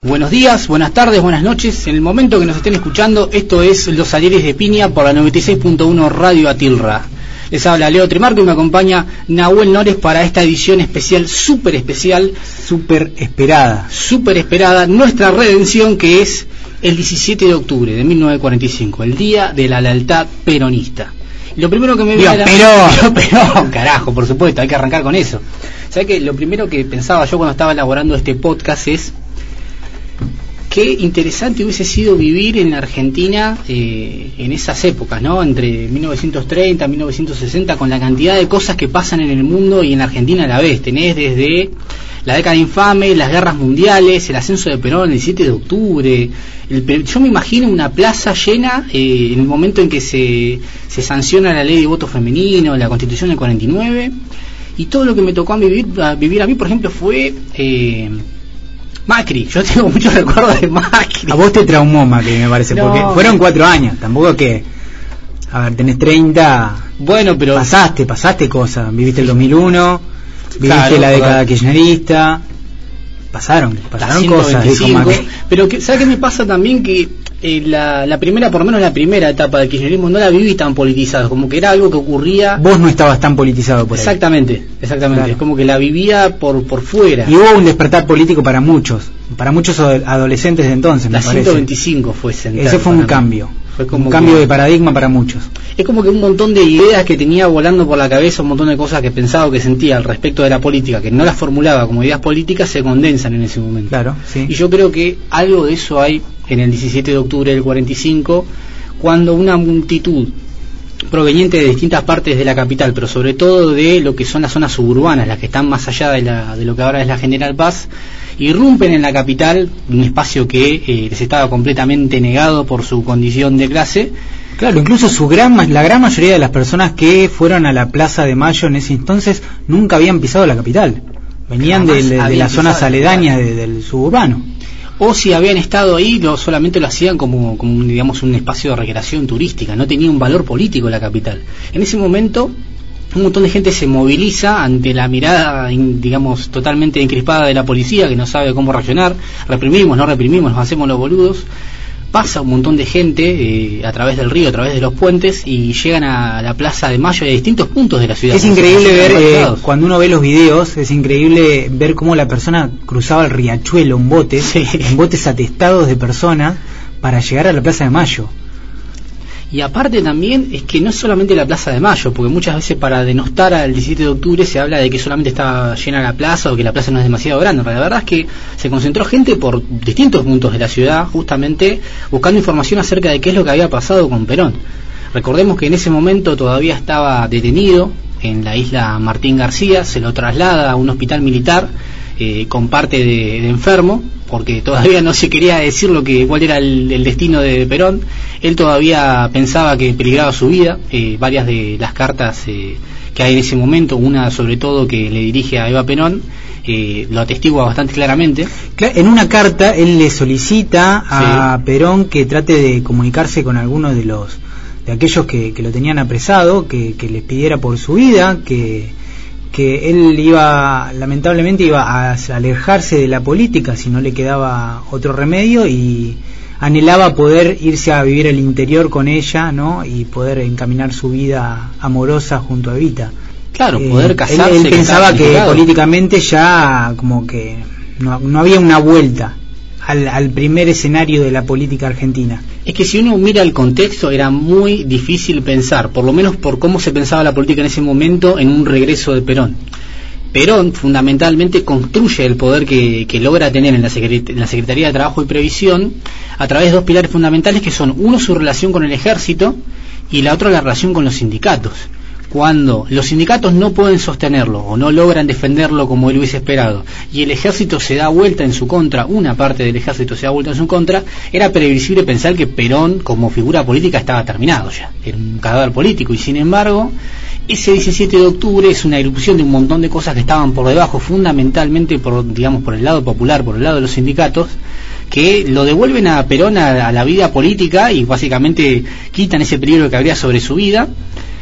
Buenos días, buenas tardes, buenas noches. En el momento que nos estén escuchando, esto es Los Talleres de Piña por la 96.1 Radio Atilra. Les habla Leo Trimarco y me acompaña Nahuel Nores para esta edición especial, súper esperada, nuestra redención, que es el 17 de octubre de 1945, el Día de la Lealtad Peronista. Lo primero que me viene Perón, carajo, por supuesto, hay que arrancar con eso. ¿Sabes qué? Lo primero que pensaba yo cuando estaba elaborando este podcast es qué interesante hubiese sido vivir en la Argentina en esas épocas, ¿no? Entre 1930 y 1960, con la cantidad de cosas que pasan en el mundo y en la Argentina a la vez. Tenés desde la década infame, las guerras mundiales, el ascenso de Perón el 17 de octubre. Yo me imagino una plaza llena en el momento en que se sanciona la ley de voto femenino, la Constitución del 49, y todo lo que me tocó vivir a mí, por ejemplo, fue Macri. Yo tengo muchos recuerdos de Macri. A vos te traumó Macri, me parece, no, porque fueron 4 años, tampoco que, a ver, tenés 30, bueno, pero pasaste cosas, viviste el 2001, viviste claro, la década kirchnerista, pasaron cosas, dijo Macri. Pero ¿sabes qué me pasa también? Que la primera, por lo menos la primera etapa del kirchnerismo no la viví tan politizada, como que era algo que ocurría. Vos no estabas tan politizado por ahí. Exactamente, claro. Es como que la vivía por fuera. Y hubo un despertar político para muchos adolescentes de entonces, me parece. La 125 fue central. Ese fue un cambio. Fue como un cambio de paradigma para muchos. Es como que un montón de ideas que tenía volando por la cabeza, un montón de cosas que pensaba o que sentía al respecto de la política, que no las formulaba como ideas políticas, se condensan en ese momento. Claro, sí. Y yo creo que algo de eso hay en el 17 de octubre del 45, cuando una multitud proveniente de distintas partes de la capital, pero sobre todo de lo que son las zonas suburbanas, las que están más allá de lo que ahora es la General Paz, irrumpen en la capital, un espacio que les estaba completamente negado por su condición de clase. Claro, incluso la gran mayoría de las personas que fueron a la Plaza de Mayo en ese entonces nunca habían pisado la capital, venían de las zonas aledañas del suburbano. O si habían estado ahí, solamente lo hacían como digamos, un espacio de recreación turística, no tenía un valor político la capital. En ese momento, un montón de gente se moviliza ante la mirada, digamos, totalmente encrispada de la policía, que no sabe cómo reaccionar. Reprimimos, no reprimimos, nos hacemos los boludos. Pasa un montón de gente a través del río, a través de los puentes, y llegan a la Plaza de Mayo de distintos puntos de la ciudad. Es increíble ver, cuando uno ve los videos, es increíble ver cómo la persona cruzaba el riachuelo en botes, en botes atestados de personas, para llegar a la Plaza de Mayo. Y aparte también es que no es solamente la Plaza de Mayo, porque muchas veces para denostar al 17 de octubre se habla de que solamente estaba llena la plaza o que la plaza no es demasiado grande. Pero la verdad es que se concentró gente por distintos puntos de la ciudad, justamente buscando información acerca de qué es lo que había pasado con Perón. Recordemos que en ese momento todavía estaba detenido en la isla Martín García, se lo traslada a un hospital militar con parte de enfermo, porque todavía no se quería decir cuál era el destino de Perón. Él todavía pensaba que peligraba su vida. Varias de las cartas que hay en ese momento, una sobre todo que le dirige a Eva Perón, lo atestigua bastante claramente. En una carta él le solicita a Perón que trate de comunicarse con algunos de aquellos que lo tenían apresado, que les pidiera por su vida, que él lamentablemente iba a alejarse de la política si no le quedaba otro remedio, y anhelaba poder irse a vivir al interior con ella, ¿no? Y poder encaminar su vida amorosa junto a Evita. Claro, poder casarse. Él pensaba que políticamente ya como que no había una vuelta al primer escenario de la política argentina. Es que si uno mira el contexto, era muy difícil pensar, por lo menos por cómo se pensaba la política en ese momento, en un regreso de Perón. Perón fundamentalmente construye el poder que logra tener en la Secretaría de Trabajo y Previsión a través de dos pilares fundamentales, que son uno, su relación con el ejército, y la otra, la relación con los sindicatos. Cuando los sindicatos no pueden sostenerlo o no logran defenderlo como él hubiese esperado, y el ejército se da vuelta en su contra, una parte del ejército se da vuelta en su contra, era previsible pensar que Perón como figura política estaba terminado ya, era un cadáver político. Y sin embargo, ese 17 de octubre es una irrupción de un montón de cosas que estaban por debajo, fundamentalmente por el lado popular, por el lado de los sindicatos, que lo devuelven a Perón a la vida política y básicamente quitan ese peligro que habría sobre su vida.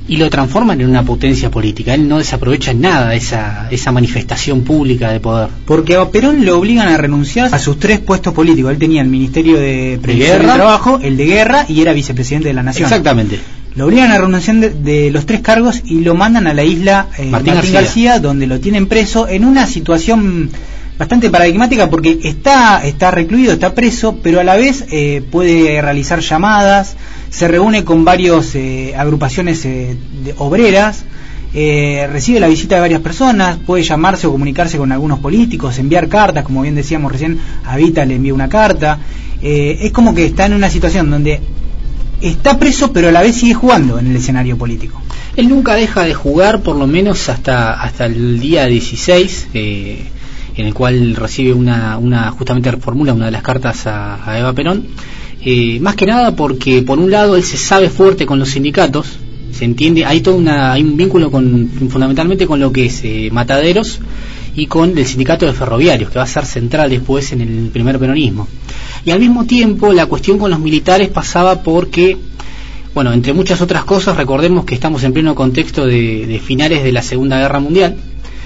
y lo transforman en una potencia política. Él no desaprovecha en nada esa manifestación pública de poder. Porque a Perón lo obligan a renunciar a sus 3 puestos políticos. Él tenía el Ministerio de Previsión y Trabajo, el de Guerra, y era vicepresidente de la Nación. Exactamente. Lo obligan a renunciar de los 3 cargos y lo mandan a la isla Martín García, donde lo tienen preso en una situación bastante paradigmática, porque está recluido, está preso, pero a la vez puede realizar llamadas, se reúne con varias agrupaciones obreras, recibe la visita de varias personas, puede llamarse o comunicarse con algunos políticos, enviar cartas, como bien decíamos recién, a Vita le envía una carta. Es como que está en una situación donde está preso, pero a la vez sigue jugando en el escenario político. Él nunca deja de jugar, por lo menos hasta el día 16, en el cual recibe justamente reformula una de las cartas a Eva Perón, más que nada porque por un lado él se sabe fuerte con los sindicatos, se entiende, hay un vínculo fundamentalmente con lo que es Mataderos y con el sindicato de ferroviarios, que va a ser central después en el primer peronismo. Y al mismo tiempo la cuestión con los militares pasaba porque, bueno, entre muchas otras cosas, recordemos que estamos en pleno contexto de finales de la Segunda Guerra Mundial.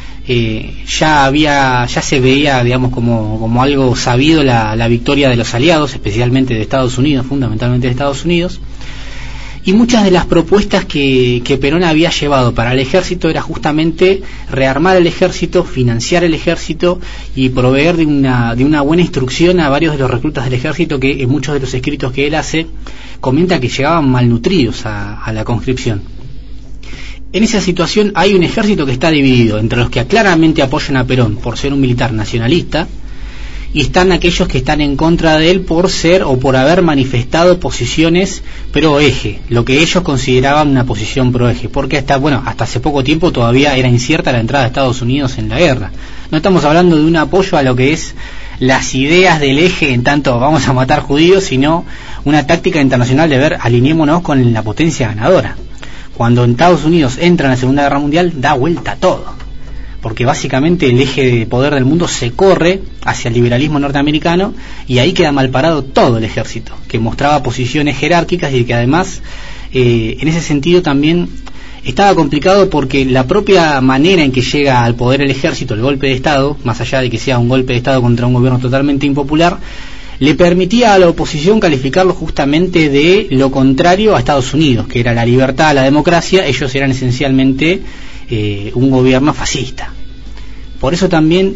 Ya se veía, digamos, como algo sabido la victoria de los aliados, especialmente de Estados Unidos, fundamentalmente de Estados Unidos, y muchas de las propuestas que Perón había llevado para el ejército era justamente rearmar el ejército, financiar el ejército y proveer de una buena instrucción a varios de los reclutas del ejército, que en muchos de los escritos que él hace comenta que llegaban malnutridos a la conscripción. En esa situación hay un ejército que está dividido entre los que claramente apoyan a Perón por ser un militar nacionalista, y están aquellos que están en contra de él por ser o por haber manifestado posiciones pro eje, lo que ellos consideraban una posición pro eje, porque hasta hace poco tiempo todavía era incierta la entrada de Estados Unidos en la guerra. No estamos hablando de un apoyo a lo que es las ideas del eje en tanto vamos a matar judíos, sino una táctica internacional de ver, alineémonos con la potencia ganadora. Cuando en Estados Unidos entra en la Segunda Guerra Mundial, da vuelta todo, porque básicamente el eje de poder del mundo se corre hacia el liberalismo norteamericano, y ahí queda mal parado todo el ejército, que mostraba posiciones jerárquicas y que además en ese sentido también estaba complicado, porque la propia manera en que llega al poder el ejército, el golpe de Estado, más allá de que sea un golpe de Estado contra un gobierno totalmente impopular, le permitía a la oposición calificarlo justamente de lo contrario a Estados Unidos, que era la libertad, la democracia. Ellos eran esencialmente un gobierno fascista. Por eso también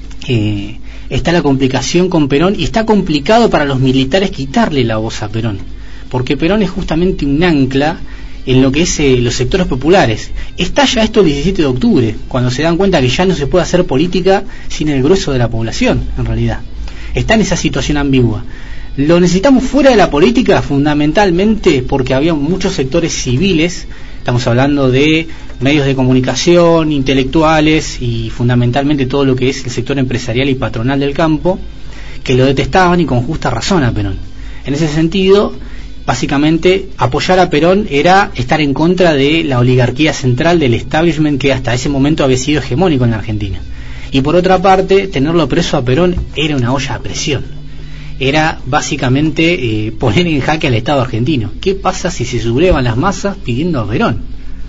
está la complicación con Perón, y está complicado para los militares quitarle la voz a Perón, porque Perón es justamente un ancla en lo que es los sectores populares. Estalla esto el 17 de octubre, cuando se dan cuenta que ya no se puede hacer política sin el grueso de la población, en realidad. Está en esa situación ambigua. Lo necesitamos fuera de la política, fundamentalmente porque había muchos sectores civiles, estamos hablando de medios de comunicación, intelectuales y fundamentalmente todo lo que es el sector empresarial y patronal del campo, que lo detestaban, y con justa razón, a Perón. En ese sentido, básicamente apoyar a Perón era estar en contra de la oligarquía central, del establishment que hasta ese momento había sido hegemónico en la Argentina. Y por otra parte, tenerlo preso a Perón era una olla a presión. Era básicamente poner en jaque al Estado argentino. ¿Qué pasa si se sublevan las masas pidiendo a Perón?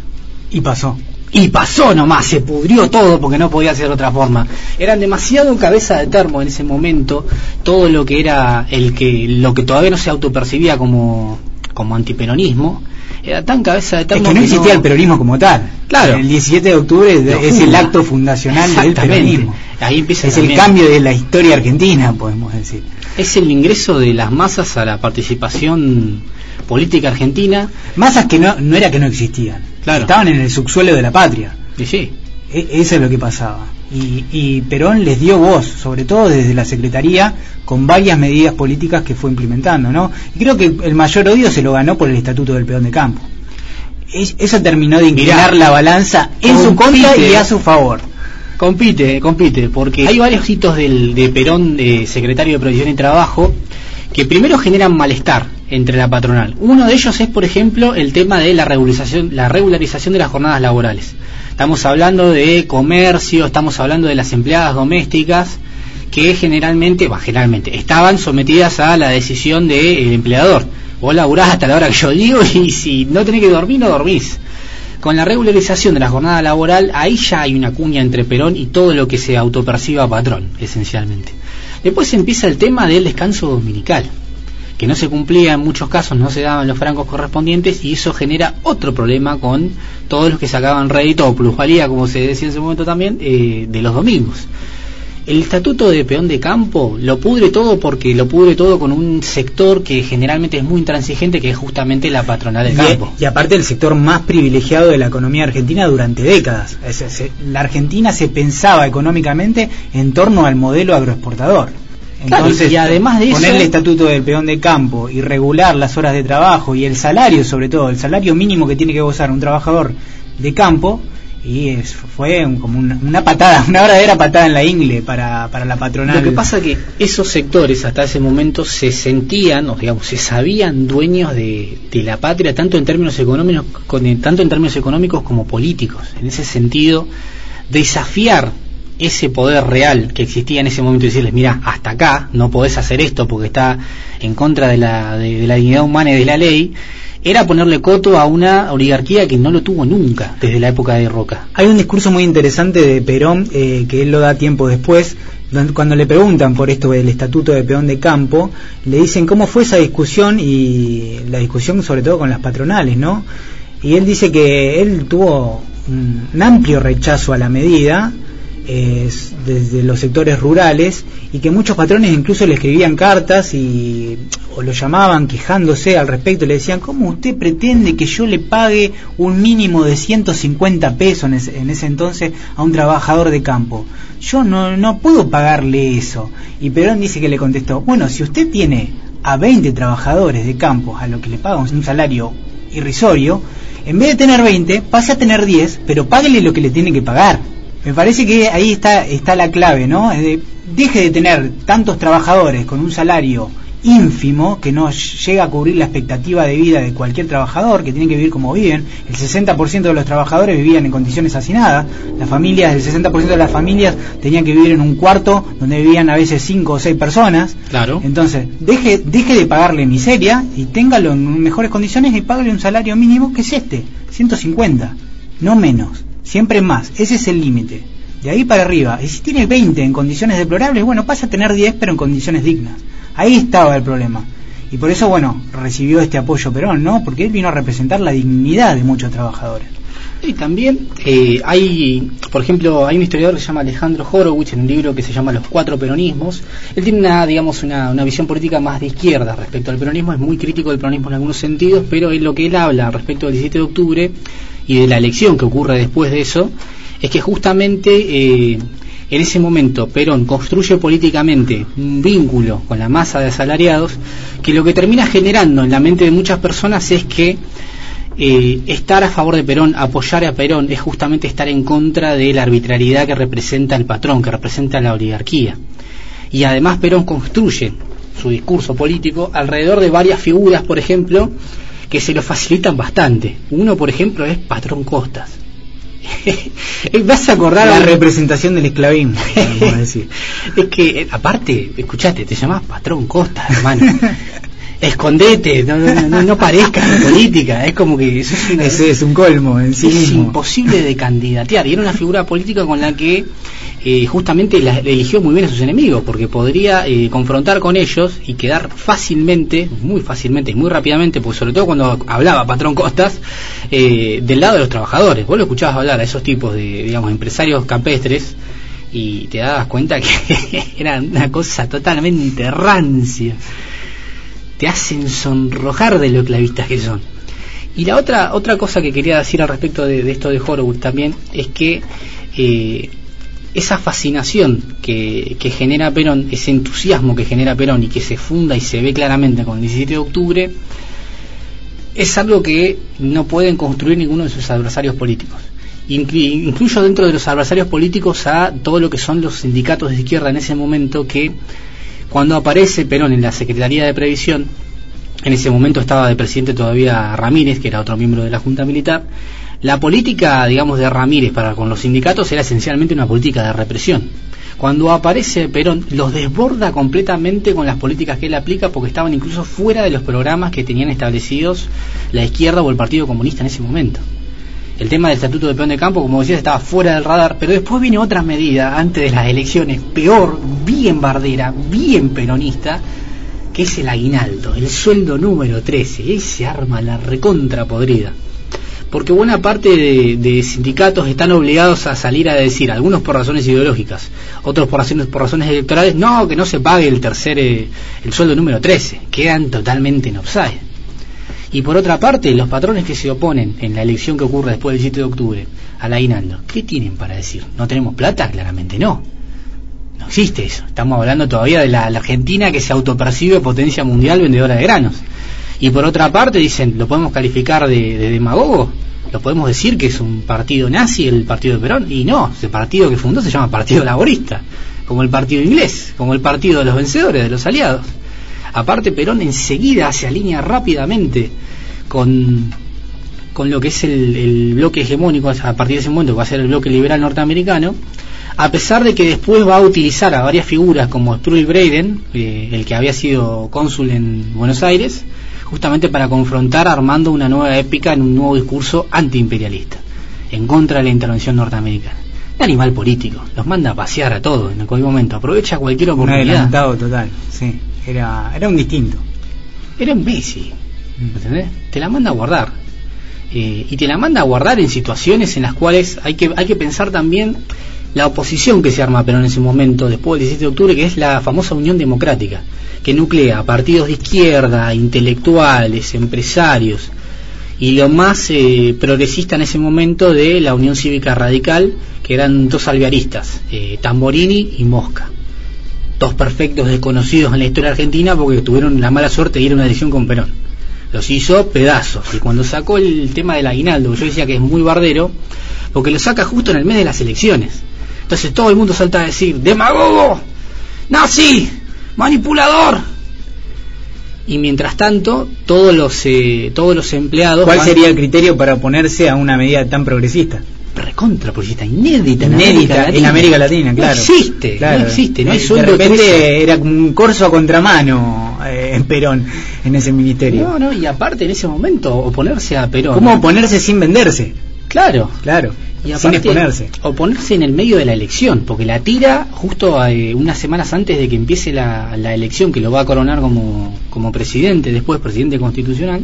Y pasó. Y pasó nomás, se pudrió todo porque no podía ser de otra forma. Eran demasiado cabeza de termo en ese momento todo lo que era lo que todavía no se autopercibía como antiperonismo. Era tan cabeza de termo que no existía el peronismo como tal. Claro. El 17 de octubre es el acto fundacional del peronismo. Ahí empieza es el cambio de la historia argentina, podemos decir. Es el ingreso de las masas a la participación política argentina. Masas que no era que no existían. Claro. Estaban en el subsuelo de la patria. Y sí. Eso es lo que pasaba. Y Perón les dio voz, sobre todo desde la Secretaría, con varias medidas políticas que fue implementando, ¿no? Y creo que el mayor odio se lo ganó por el Estatuto del Peón de Campo. Eso terminó de inclinar la balanza en su contra y a su favor. Compite, porque hay varios hitos de Perón, secretario de Previsión y Trabajo, que primero generan malestar entre la patronal. Uno de ellos es, por ejemplo, el tema de la regularización de las jornadas laborales. Estamos hablando de comercio, estamos hablando de las empleadas domésticas, que generalmente estaban sometidas a la decisión del empleador. Vos laburás hasta la hora que yo digo, y si no tenés que dormir, no dormís. Con la regularización de la jornada laboral, ahí ya hay una cuña entre Perón y todo lo que se autoperciba patrón, esencialmente. Después empieza el tema del descanso dominical, que no se cumplía en muchos casos, no se daban los francos correspondientes, y eso genera otro problema con todos los que sacaban rédito o plusvalía, como se decía en ese momento también, de los domingos. El estatuto de peón de campo lo pudre todo, porque lo pudre todo con un sector que generalmente es muy intransigente, que es justamente la patronal del campo. Y aparte el sector más privilegiado de la economía argentina durante décadas. La Argentina se pensaba económicamente en torno al modelo agroexportador. Entonces, claro, y además de eso, poner el estatuto del peón de campo y regular las horas de trabajo y el salario, sobre todo, el salario mínimo que tiene que gozar un trabajador de campo, y fue como una patada, una verdadera patada en la ingle para la patronal. Lo que pasa es que esos sectores hasta ese momento se sentían, o digamos, se sabían dueños de la patria, tanto en términos económicos como políticos. En ese sentido, desafiar ese poder real que existía en ese momento y decirles, mira, hasta acá no podés hacer esto porque está en contra de la dignidad humana y de la ley, era ponerle coto a una oligarquía que no lo tuvo nunca desde la época de Roca. Hay un discurso muy interesante de Perón, que él lo da tiempo después, cuando le preguntan por esto del estatuto de peón de campo, le dicen cómo fue esa discusión, y la discusión sobre todo con las patronales, ¿no? Y él dice que él tuvo un amplio rechazo a la medida, desde los sectores rurales, y que muchos patrones incluso le escribían cartas o lo llamaban quejándose al respecto, le decían, ¿cómo usted pretende que yo le pague un mínimo de 150 pesos en ese entonces a un trabajador de campo? Yo no puedo pagarle eso. Y Perón dice que le contestó, bueno, si usted tiene a 20 trabajadores de campo a lo que le paga un salario irrisorio, en vez de tener 20, pase a tener 10, pero páguele lo que le tiene que pagar. Me parece que ahí está la clave, ¿no? Deje de tener tantos trabajadores con un salario ínfimo que no llega a cubrir la expectativa de vida de cualquier trabajador, que tiene que vivir como viven. El 60% de los trabajadores vivían en condiciones hacinadas. El 60% de las familias tenían que vivir en un cuarto donde vivían a veces 5 o 6 personas. Claro. Entonces, deje de pagarle miseria y téngalo en mejores condiciones y págale un salario mínimo, que es 150, no menos. Siempre más, ese es el límite. De ahí para arriba, y si tiene 20 en condiciones deplorables, bueno, pasa a tener 10 pero en condiciones dignas. Ahí estaba el problema. Y por eso, bueno, recibió este apoyo Perón, ¿no? Porque él vino a representar la dignidad de muchos trabajadores. Y también hay, por ejemplo, hay un historiador que se llama Alejandro Horowitz, en un libro que se llama Los Cuatro Peronismos. Él tiene una visión política más de izquierda respecto al peronismo, es muy crítico del peronismo en algunos sentidos, pero lo que él habla respecto del 17 de octubre y de la elección que ocurre después de eso, es que justamente en ese momento Perón construye políticamente un vínculo con la masa de asalariados, que lo que termina generando en la mente de muchas personas es que estar a favor de Perón, apoyar a Perón, es justamente estar en contra de la arbitrariedad que representa el patrón, que representa la oligarquía. Y además Perón construye su discurso político alrededor de varias figuras, por ejemplo, que se lo facilitan bastante. Uno, por ejemplo, es Patrón Costas. Vas a acordar la representación del esclavismo, podemos decir. Es que, aparte, escuchate, te llamás Patrón Costas, hermano. Escondete, no parezcas en política. Es como que eso es un colmo en sí mismo. Es imposible de candidatear. Y era una figura política con la que justamente eligió muy bien a sus enemigos, porque podría confrontar con ellos y quedar muy fácilmente y muy rápidamente, porque sobre todo cuando hablaba Patrón Costas, del lado de los trabajadores. Vos lo escuchabas hablar a esos tipos de, digamos, empresarios campestres, y te dabas cuenta que era una cosa totalmente rancia. Te hacen sonrojar de lo clavistas que son. Y la otra cosa que quería decir al respecto de esto de Horowitz también es que esa fascinación que genera Perón, ese entusiasmo que genera Perón y que se funda y se ve claramente con el 17 de octubre, es algo que no pueden construir ninguno de sus adversarios políticos. Incluyo dentro de los adversarios políticos a todo lo que son los sindicatos de izquierda en ese momento, que cuando aparece Perón en la Secretaría de Previsión, en ese momento estaba de presidente todavía Ramírez, que era otro miembro de la Junta Militar. La política, digamos, de Ramírez para con los sindicatos era esencialmente una política de represión. Cuando aparece Perón, los desborda completamente con las políticas que él aplica, porque estaban incluso fuera de los programas que tenían establecidos la izquierda o el Partido Comunista en ese momento. El tema del estatuto de peón de campo, como decías, estaba fuera del radar, pero después viene otra medida antes de las elecciones, peor, bien bardera, bien peronista, que es el aguinaldo, el sueldo número 13. Y ahí se arma la recontra podrida. Porque buena parte de sindicatos están obligados a salir a decir, algunos por razones ideológicas, otros por razones electorales, no, que no se pague el sueldo número 13, quedan totalmente en offside. Y por otra parte, los patrones que se oponen en la elección que ocurre después del 7 de octubre al aguinaldo, ¿qué tienen para decir? ¿No tenemos plata? Claramente no. No existe eso. Estamos hablando todavía de la Argentina que se autopercibe potencia mundial vendedora de granos. Y por otra parte dicen, ¿lo podemos calificar de demagogo? ¿Lo podemos decir que es un partido nazi el partido de Perón? Y no, ese partido que fundó se llama Partido Laborista, como el partido inglés, como el partido de los vencedores, de los aliados. Aparte, Perón enseguida se alinea rápidamente con lo que es el bloque hegemónico a partir de ese momento, que va a ser el bloque liberal norteamericano, a pesar de que después va a utilizar a varias figuras como Sproul Braden, el que había sido cónsul en Buenos Aires, justamente para confrontar armando una nueva épica en un nuevo discurso antiimperialista, en contra de la intervención norteamericana. Un animal político, los manda a pasear a todos en cualquier momento, aprovecha cualquier oportunidad. Un adelantado total, sí, era un distinto. Era un Messi, ¿entendés? Te la manda a guardar. Y te la manda a guardar en situaciones en las cuales hay que pensar también la oposición que se arma a Perón en ese momento, después del 17 de octubre, que es la famosa Unión Democrática, que nuclea partidos de izquierda, intelectuales, empresarios, y lo más progresista en ese momento de la Unión Cívica Radical, que eran dos alvearistas, Tamborini y Mosca, dos perfectos desconocidos en la historia argentina porque tuvieron la mala suerte de ir a una elección con Perón. Los hizo pedazos, y cuando sacó el tema del aguinaldo, yo decía que es muy bardero, porque lo saca justo en el mes de las elecciones. Entonces todo el mundo salta a decir, ¡demagogo! ¡Nazi! ¡Manipulador! Y mientras tanto, todos los empleados... ¿Cuál sería el criterio para oponerse a una medida tan progresista? Recontra progresista, inédita en América Latina, claro. No existe, claro. No existe, no hay sueldo. De repente era como un corso a contramano en Perón, en ese ministerio. No, y aparte en ese momento oponerse a Perón. ¿Cómo oponerse sin venderse? Claro. Y sin exponerse. Oponerse en el medio de la elección, porque la tira justo unas semanas antes de que empiece la elección, que lo va a coronar como presidente, después presidente constitucional,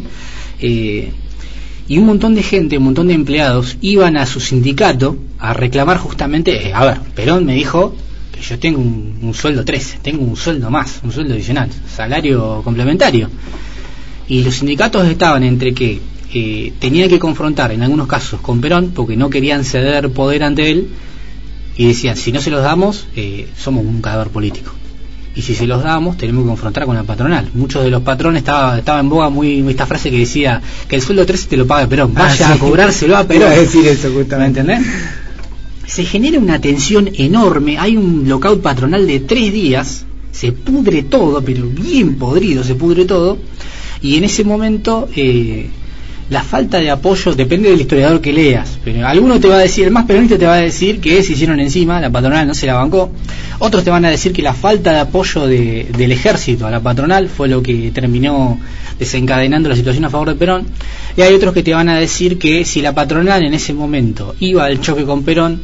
y un montón de gente, un montón de empleados iban a su sindicato a reclamar justamente, a ver, Perón me dijo que yo tengo un sueldo 13, tengo un sueldo más, un sueldo adicional, salario complementario. Y los sindicatos estaban entre que tenían que confrontar en algunos casos con Perón porque no querían ceder poder ante él, y decían, si no se los damos, somos un cadáver político, y si se los damos tenemos que confrontar con la patronal. Muchos de los patrones estaba en boga muy esta frase que decía que el sueldo 13 te lo paga Perón, vaya a cobrárselo a Perón. Iba a decir eso justamente. ¿Me entendés? Se genera una tensión enorme, hay un lockout patronal de 3 días, se pudre todo, pero bien podrido se pudre todo, y en ese momento la falta de apoyo, depende del historiador que leas, pero alguno te va a decir, el más peronista te va a decir que se hicieron encima, la patronal no se la bancó. Otros te van a decir que la falta de apoyo del ejército a la patronal fue lo que terminó desencadenando la situación a favor de Perón. Y hay otros que te van a decir que si la patronal en ese momento iba al choque con Perón,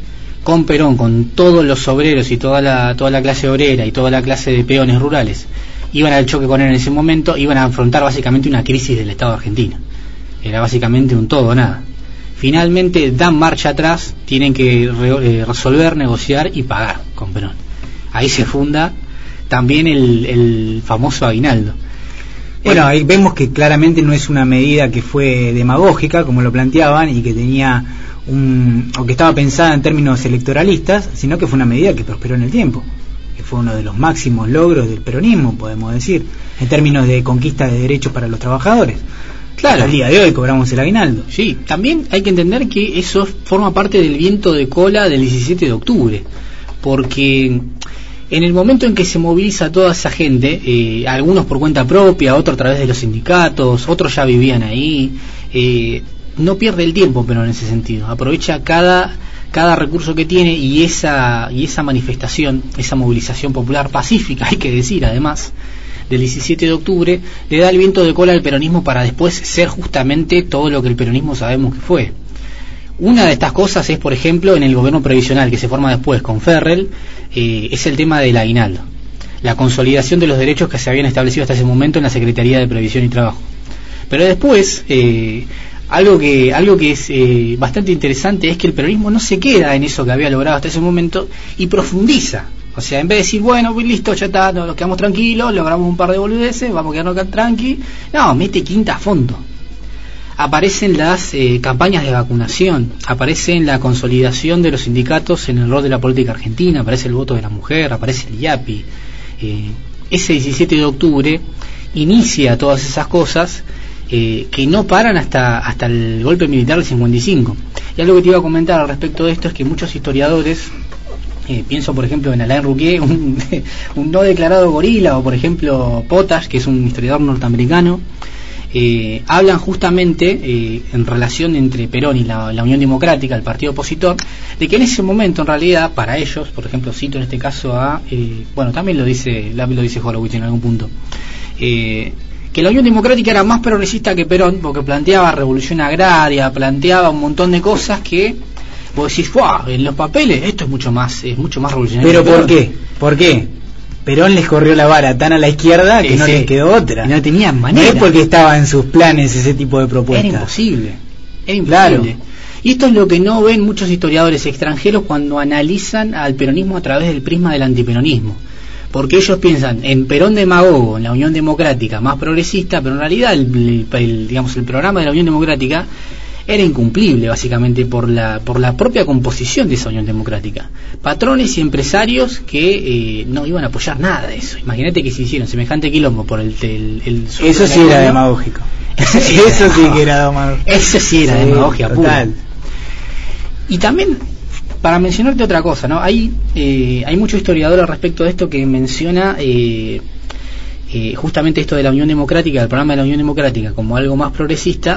con todos los obreros y toda la clase obrera y toda la clase de peones rurales, iban al choque con él en ese momento, iban a afrontar básicamente una crisis del Estado argentino. Era básicamente un todo o nada. Finalmente dan marcha atrás, tienen que resolver, negociar y pagar con Perón. Ahí se funda también el famoso aguinaldo. Bueno, ahí vemos que claramente no es una medida que fue demagógica, como lo planteaban, y que tenía o que estaba pensada en términos electoralistas, sino que fue una medida que prosperó en el tiempo, que fue uno de los máximos logros del peronismo, podemos decir, en términos de conquista de derechos para los trabajadores. Claro, al día de hoy cobramos el aguinaldo. Sí, también hay que entender que eso forma parte del viento de cola del 17 de octubre, porque en el momento en que se moviliza toda esa gente, algunos por cuenta propia, otros a través de los sindicatos, otros ya vivían ahí, no pierde el tiempo, pero en ese sentido aprovecha cada recurso que tiene, y esa manifestación, esa movilización popular pacífica, hay que decir además, del 17 de octubre, le da el viento de cola al peronismo para después ser justamente todo lo que el peronismo sabemos que fue. Una de estas cosas es, por ejemplo, en el gobierno previsional que se forma después con Ferrell, es el tema del aguinaldo, la consolidación de los derechos que se habían establecido hasta ese momento en la Secretaría de Previsión y Trabajo. Pero después, algo que es bastante interesante es que el peronismo no se queda en eso que había logrado hasta ese momento y profundiza. O sea, en vez de decir, bueno, pues listo, ya está, nos quedamos tranquilos, logramos un par de boludeces, vamos a quedarnos acá tranqui. No, mete quinta a fondo. Aparecen las campañas de vacunación, aparece la consolidación de los sindicatos en el rol de la política argentina, aparece el voto de la mujer, aparece el IAPI. Ese 17 de octubre inicia todas esas cosas que no paran hasta el golpe militar del 55. Y algo que te iba a comentar al respecto de esto es que muchos historiadores, pienso por ejemplo en Alain Rouquier, un no declarado gorila, o por ejemplo Potash, que es un historiador norteamericano, hablan justamente en relación entre Perón y la Unión Democrática, el partido opositor, de que en ese momento en realidad para ellos, por ejemplo cito en este caso bueno, también lo dice Horowitz en algún punto, que la Unión Democrática era más progresista que Perón porque planteaba revolución agraria, planteaba un montón de cosas que vos decís, ¡fuah! En los papeles esto es mucho más revolucionario. ¿Pero por qué? Perón les corrió la vara tan a la izquierda que no les quedó otra. No tenían manera. No es porque estaba en sus planes ese tipo de propuestas. Era imposible. Claro. Y esto es lo que no ven muchos historiadores extranjeros cuando analizan al peronismo a través del prisma del antiperonismo. Porque ellos piensan en Perón demagogo, en la Unión Democrática más progresista, pero en realidad el programa de la Unión Democrática era incumplible básicamente por la propia composición de esa Unión Democrática. Patrones y empresarios que no iban a apoyar nada de eso. Imagínate que se hicieron semejante quilombo por el eso sí era demagógico. Eso sí que era demagógico. Eso sí era demagogia pura. Y también, para mencionarte otra cosa, ¿no? Hay mucho historiador al respecto de esto que menciona justamente esto de la Unión Democrática, el programa de la Unión Democrática como algo más progresista,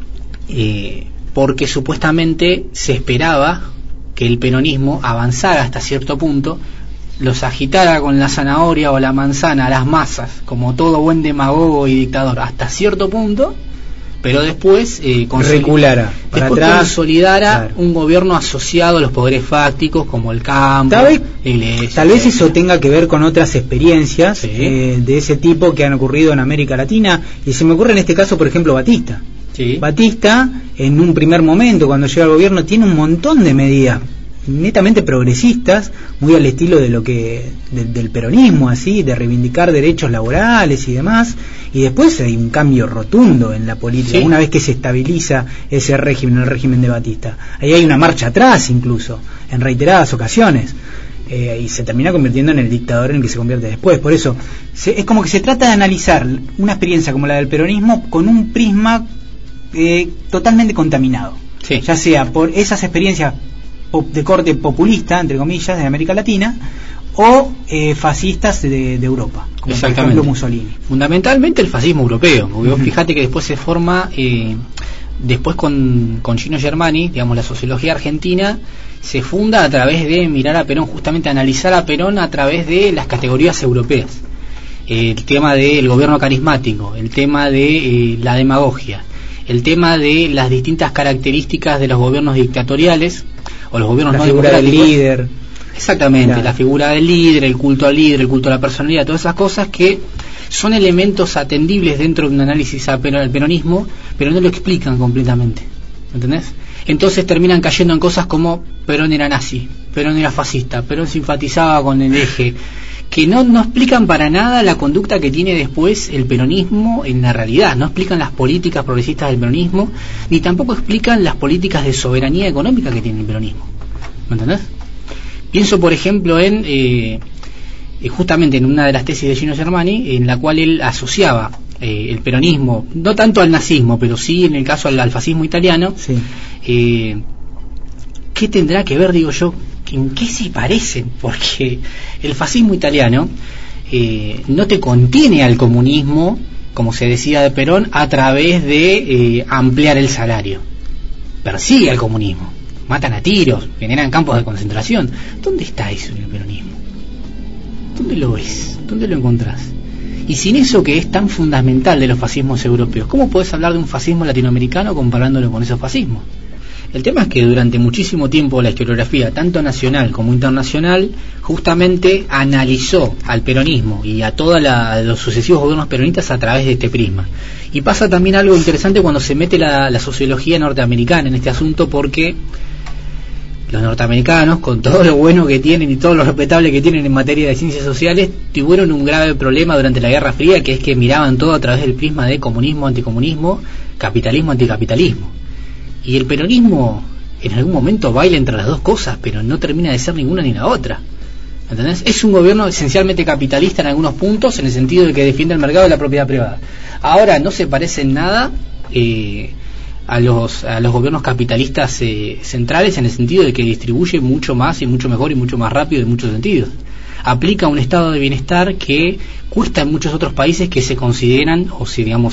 porque supuestamente se esperaba que el peronismo avanzara hasta cierto punto, los agitara con la zanahoria o la manzana a las masas, como todo buen demagogo y dictador, hasta cierto punto, pero después reculara para atrás, consolidara, claro, un gobierno asociado a los poderes fácticos como el campo, la iglesia. Tal vez eso tenga que ver con otras experiencias, sí, de ese tipo que han ocurrido en América Latina, y se me ocurre en este caso, por ejemplo, Batista. Sí. Batista, en un primer momento, cuando llega al gobierno, tiene un montón de medidas netamente progresistas, muy al estilo de del peronismo, así, de reivindicar derechos laborales y demás, y después hay un cambio rotundo en la política, sí, una vez que se estabiliza ese régimen, el régimen de Batista. Ahí hay una marcha atrás incluso, en reiteradas ocasiones, y se termina convirtiendo en el dictador en el que se convierte después. Por eso, es como que se trata de analizar una experiencia como la del peronismo con un prisma totalmente contaminado, sí, ya sea por esas experiencias de corte populista, entre comillas, de América Latina, o fascistas de Europa, como por ejemplo Mussolini. Fundamentalmente el fascismo europeo, porque vos fíjate que después se forma, después con Gino Germani, digamos, la sociología argentina se funda a través de mirar a Perón, justamente analizar a Perón a través de las categorías europeas, el tema del gobierno carismático, el tema de la demagogia, el tema de las distintas características de los gobiernos dictatoriales o los gobiernos no democráticos. La figura del líder. Exactamente, claro, la figura del líder, el culto al líder, el culto a la personalidad, todas esas cosas que son elementos atendibles dentro de un análisis al peronismo, pero no lo explican completamente, ¿entendés? Entonces terminan cayendo en cosas como Perón era nazi, Perón era fascista, Perón simpatizaba con el eje, que no explican para nada la conducta que tiene después el peronismo en la realidad, no explican las políticas progresistas del peronismo, ni tampoco explican las políticas de soberanía económica que tiene el peronismo, ¿me entendés? Pienso por ejemplo en justamente en una de las tesis de Gino Germani, en la cual él asociaba el peronismo, no tanto al nazismo, pero sí en el caso al fascismo italiano, sí. ¿Qué tendrá que ver, digo yo? ¿En qué se parecen? Porque el fascismo italiano no te contiene al comunismo, como se decía de Perón, a través de ampliar el salario. Persigue al comunismo, matan a tiros, generan campos de concentración. ¿Dónde está eso en el peronismo? ¿Dónde lo ves? ¿Dónde lo encontrás? Y sin eso que es tan fundamental de los fascismos europeos, ¿cómo podés hablar de un fascismo latinoamericano comparándolo con esos fascismos? El tema es que durante muchísimo tiempo la historiografía, tanto nacional como internacional, justamente analizó al peronismo y a todos los sucesivos gobiernos peronistas a través de este prisma. Y pasa también algo interesante cuando se mete la sociología norteamericana en este asunto, porque los norteamericanos, con todo lo bueno que tienen y todo lo respetable que tienen en materia de ciencias sociales, tuvieron un grave problema durante la Guerra Fría, que es que miraban todo a través del prisma de comunismo, anticomunismo, capitalismo, anticapitalismo. Y el peronismo en algún momento baila entre las dos cosas, pero no termina de ser ninguna ni la otra. ¿Entendés? Es un gobierno esencialmente capitalista en algunos puntos, en el sentido de que defiende el mercado y la propiedad privada. Ahora no se parece en nada a los gobiernos capitalistas centrales, en el sentido de que distribuye mucho más y mucho mejor y mucho más rápido en muchos sentidos. Aplica un estado de bienestar que cuesta en muchos otros países que se consideran o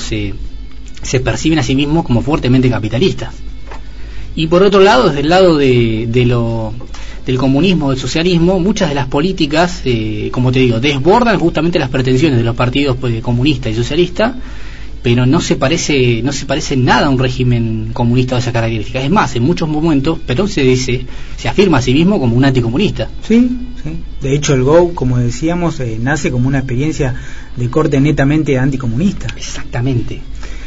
se perciben a sí mismos como fuertemente capitalistas. Y por otro lado, desde el lado del comunismo, del socialismo, muchas de las políticas, como te digo, desbordan justamente las pretensiones de los partidos comunista y socialista, pero no se parece en nada a un régimen comunista de esas características. Es más, en muchos momentos Perón se afirma a sí mismo como un anticomunista. Sí. De hecho, el GO, como decíamos, nace como una experiencia de corte netamente anticomunista. Exactamente.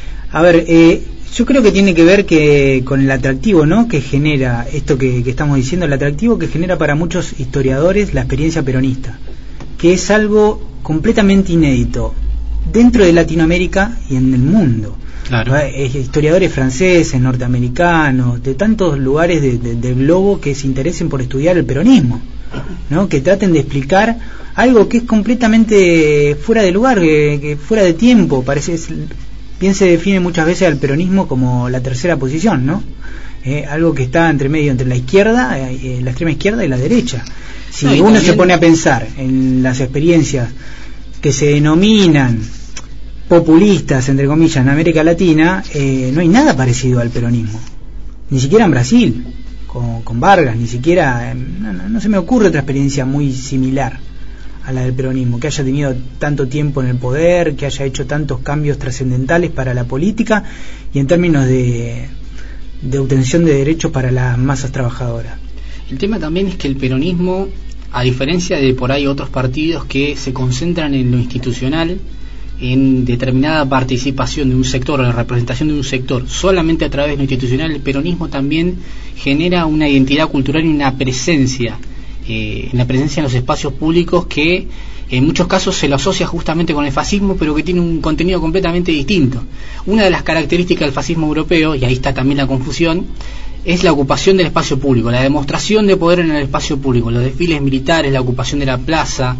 A ver, yo creo que tiene que ver con el atractivo, ¿no?, que genera esto que estamos diciendo, el atractivo que genera para muchos historiadores la experiencia peronista, que es algo completamente inédito dentro de Latinoamérica y en el mundo. Claro. Historiadores franceses, norteamericanos, de tantos lugares del globo que se interesen por estudiar el peronismo, ¿no?, que traten de explicar algo que es completamente fuera de lugar, que fuera de tiempo. Bien se define muchas veces al peronismo como la tercera posición, ¿no? Algo que está entre medio, entre la izquierda, la extrema izquierda y la derecha. Si uno se pone a pensar en las experiencias que se denominan populistas, entre comillas, en América Latina, no hay nada parecido al peronismo. Ni siquiera en Brasil, con Vargas, ni siquiera... No se me ocurre otra experiencia muy similar a la del peronismo, que haya tenido tanto tiempo en el poder, que haya hecho tantos cambios trascendentales para la política y en términos de obtención de derechos para las masas trabajadoras. El tema también es que el peronismo, a diferencia de por ahí otros partidos que se concentran en lo institucional, en determinada participación de un sector o la representación de un sector solamente a través de lo institucional, el peronismo también genera una identidad cultural y una presencia en los espacios públicos que en muchos casos se lo asocia justamente con el fascismo, pero que tiene un contenido completamente distinto. Una de las características del fascismo europeo, y ahí está también la confusión, es la ocupación del espacio público, la demostración de poder en el espacio público, los desfiles militares, la ocupación de la plaza,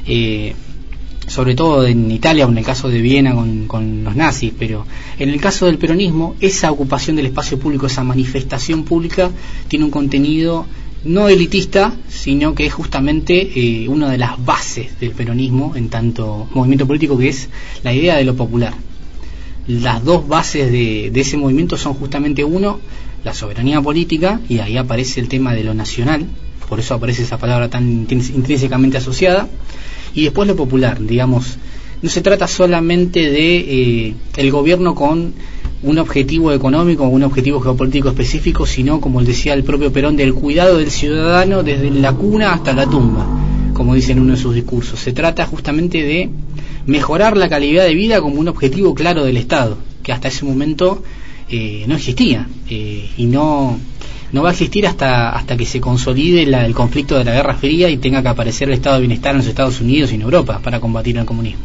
sobre todo en Italia o en el caso de Viena con los nazis, pero en el caso del peronismo, esa ocupación del espacio público, esa manifestación pública, tiene un contenido no elitista, sino que es justamente una de las bases del peronismo en tanto movimiento político, que es la idea de lo popular. Las dos bases de ese movimiento son justamente uno, la soberanía política, y ahí aparece el tema de lo nacional, por eso aparece esa palabra tan intrínsecamente asociada, y después lo popular, digamos. No se trata solamente de el gobierno con un objetivo económico o un objetivo geopolítico específico, sino, como decía el propio Perón, del cuidado del ciudadano desde la cuna hasta la tumba, como dice en uno de sus discursos. Se trata justamente de mejorar la calidad de vida como un objetivo claro del Estado, que hasta ese momento no existía, y no va a existir hasta que se consolide el conflicto de la Guerra Fría y tenga que aparecer el estado de bienestar en los Estados Unidos y en Europa para combatir el comunismo.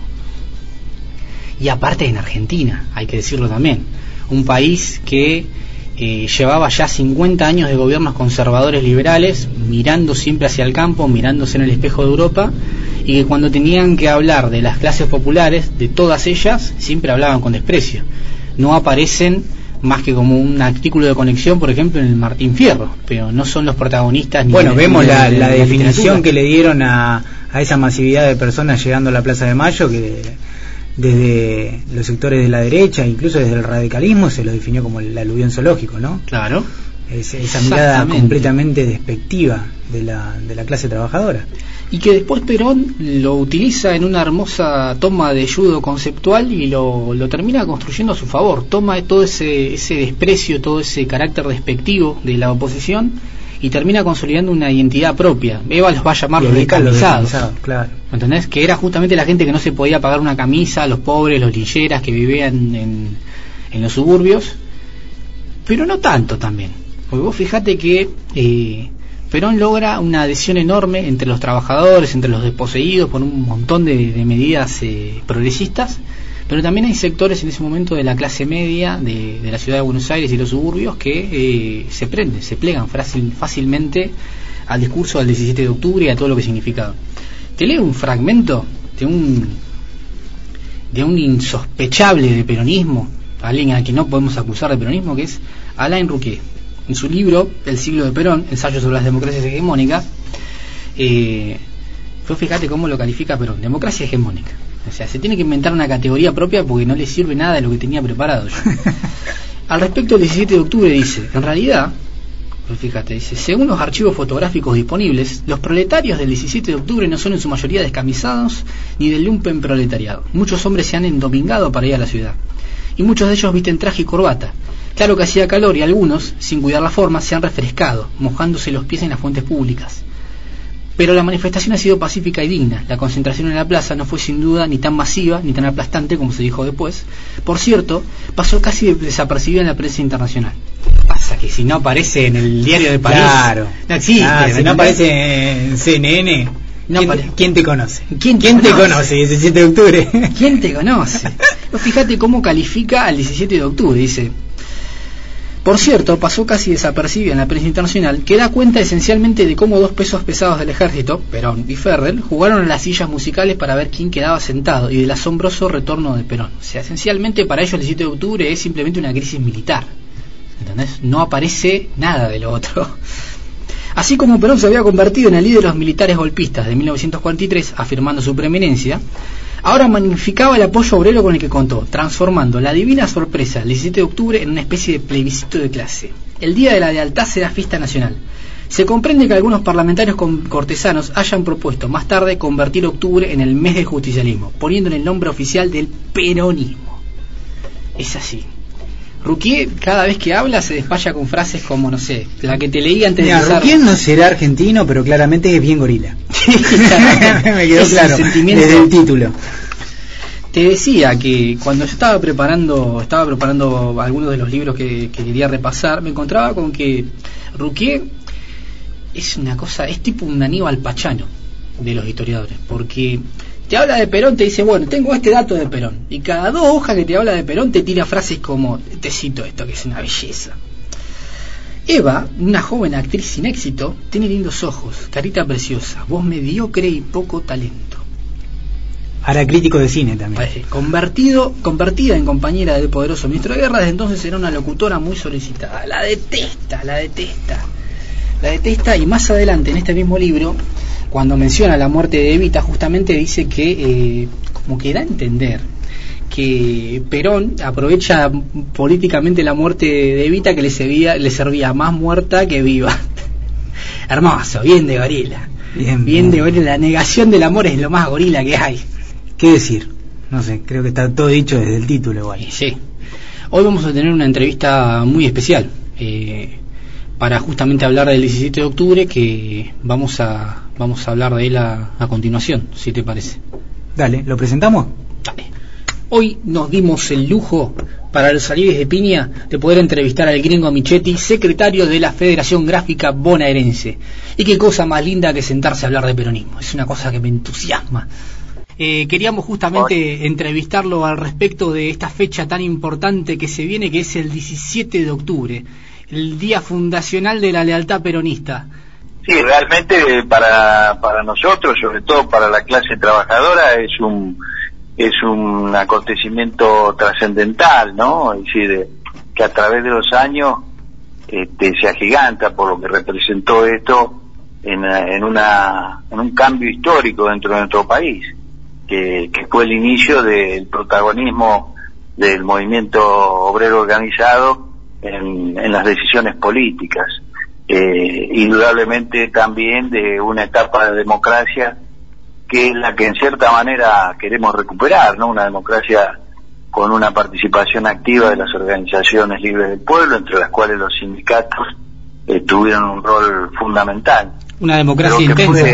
Y aparte en Argentina, hay que decirlo también, un país que llevaba ya 50 años de gobiernos conservadores liberales, mirando siempre hacia el campo, mirándose en el espejo de Europa, y que cuando tenían que hablar de las clases populares, de todas ellas, siempre hablaban con desprecio. No aparecen más que como un artículo de conexión, por ejemplo, en el Martín Fierro, pero no son los protagonistas. Bueno, vemos la definición que le dieron a esa masividad de personas llegando a la Plaza de Mayo, que desde los sectores de la derecha, incluso desde el radicalismo, se lo definió como el aluvión zoológico, ¿no? Claro. esa mirada completamente despectiva de la clase trabajadora. Y que después Perón lo utiliza en una hermosa toma de judo conceptual y lo termina construyendo a su favor. Toma todo ese desprecio, todo ese carácter despectivo de la oposición y termina consolidando una identidad propia. Eva los va a llamar los descamisados, claro. ¿Entendés? Que era justamente la gente que no se podía pagar una camisa, los pobres, los lilleras que vivían en los suburbios, pero no tanto también. Porque vos fijate que Perón logra una adhesión enorme entre los trabajadores, entre los desposeídos, por un montón de medidas progresistas, pero también hay sectores en ese momento de la clase media de la ciudad de Buenos Aires y los suburbios que se plegan fácilmente al discurso del 17 de octubre y a todo lo que significaba. Te leo un fragmento de un insospechable de peronismo, alguien a quien no podemos acusar de peronismo, que es Alain Rouquier. En su libro El siglo de Perón, ensayo sobre las democracias hegemónicas, fíjate cómo lo califica Perón: democracia hegemónica. O sea, se tiene que inventar una categoría propia porque no le sirve nada de lo que tenía preparado yo. Al respecto del 17 de octubre dice, en realidad, fíjate, dice, según los archivos fotográficos disponibles, los proletarios del 17 de octubre no son en su mayoría descamisados ni del lumpen proletariado. Muchos hombres se han endomingado para ir a la ciudad, y muchos de ellos visten traje y corbata. Claro que hacía calor y algunos, sin cuidar la forma, se han refrescado, mojándose los pies en las fuentes públicas. Pero la manifestación ha sido pacífica y digna. La concentración en la plaza no fue sin duda ni tan masiva ni tan aplastante como se dijo después. Por cierto, pasó casi desapercibida en la prensa internacional. Pasa que si no aparece en el diario de París, claro, no existe. Si no aparece en CNN, ¿quién te conoce? ¿Quién te conoce? 17 de octubre. ¿Quién te conoce? Fíjate cómo califica al 17 de octubre. Dice: por cierto, pasó casi desapercibida en la prensa internacional, que da cuenta esencialmente de cómo dos pesos pesados del ejército, Perón y Ferrell, jugaron a las sillas musicales para ver quién quedaba sentado, y del asombroso retorno de Perón. O sea, esencialmente para ellos el 17 de octubre es simplemente una crisis militar, ¿entendés? No aparece nada de lo otro. Así como Perón se había convertido en el líder de los militares golpistas de 1943, afirmando su preeminencia, ahora magnificaba el apoyo obrero con el que contó, transformando la divina sorpresa del 17 de octubre en una especie de plebiscito de clase. El Día de la Lealtad será fiesta nacional. Se comprende que algunos parlamentarios cortesanos hayan propuesto más tarde convertir octubre en el mes del justicialismo, poniéndole el nombre oficial del peronismo. Es así. Rouquier, cada vez que habla, se despalla con frases como, no sé, la que te leí antes de empezar. Rouquier no será argentino, pero claramente es bien gorila. Me quedó claro desde el título. Te decía que cuando yo estaba preparando algunos de los libros que quería repasar, me encontraba con que Rouquier es una cosa, es tipo un Aníbal Pachano de los historiadores, porque te habla de Perón, te dice, bueno, tengo este dato de Perón, y cada 2 hojas que te habla de Perón te tira frases como, te cito esto, que es una belleza. Eva, una joven actriz sin éxito, tiene lindos ojos, carita preciosa, voz mediocre y poco talento. Ahora crítico de cine también. Convertida en compañera del poderoso ministro de guerra, desde entonces era una locutora muy solicitada. La detesta, y más adelante en este mismo libro, cuando menciona la muerte de Evita, justamente dice que como que da a entender que Perón aprovecha políticamente la muerte de Evita, que le servía más muerta que viva. Hermoso, bien de gorila. Bien de gorila. La negación del amor es lo más gorila que hay. ¿Qué decir? No sé, creo que está todo dicho desde el título igual. Sí. Hoy vamos a tener una entrevista muy especial para justamente hablar del 17 de octubre, que vamos a hablar de él a continuación, si te parece. Dale, ¿lo presentamos? Dale. Hoy nos dimos el lujo, para los Alibes de Piña, de poder entrevistar al gringo Michetti, secretario de la Federación Gráfica Bonaerense. Y qué cosa más linda que sentarse a hablar de peronismo, es una cosa que me entusiasma. Queríamos justamente entrevistarlo al respecto de esta fecha tan importante que se viene, que es el 17 de octubre, el día fundacional de la lealtad peronista. Sí, realmente para nosotros, sobre todo para la clase trabajadora, es un acontecimiento trascendental, ¿no? Es decir, que a través de los años se agiganta por lo que representó esto en un cambio histórico dentro de nuestro país, que fue el inicio del protagonismo del movimiento obrero organizado en las decisiones políticas. Indudablemente también de una etapa de democracia que es la que en cierta manera queremos recuperar, ¿no? Una democracia con una participación activa de las organizaciones libres del pueblo, entre las cuales los sindicatos tuvieron un rol fundamental. Una democracia intensa.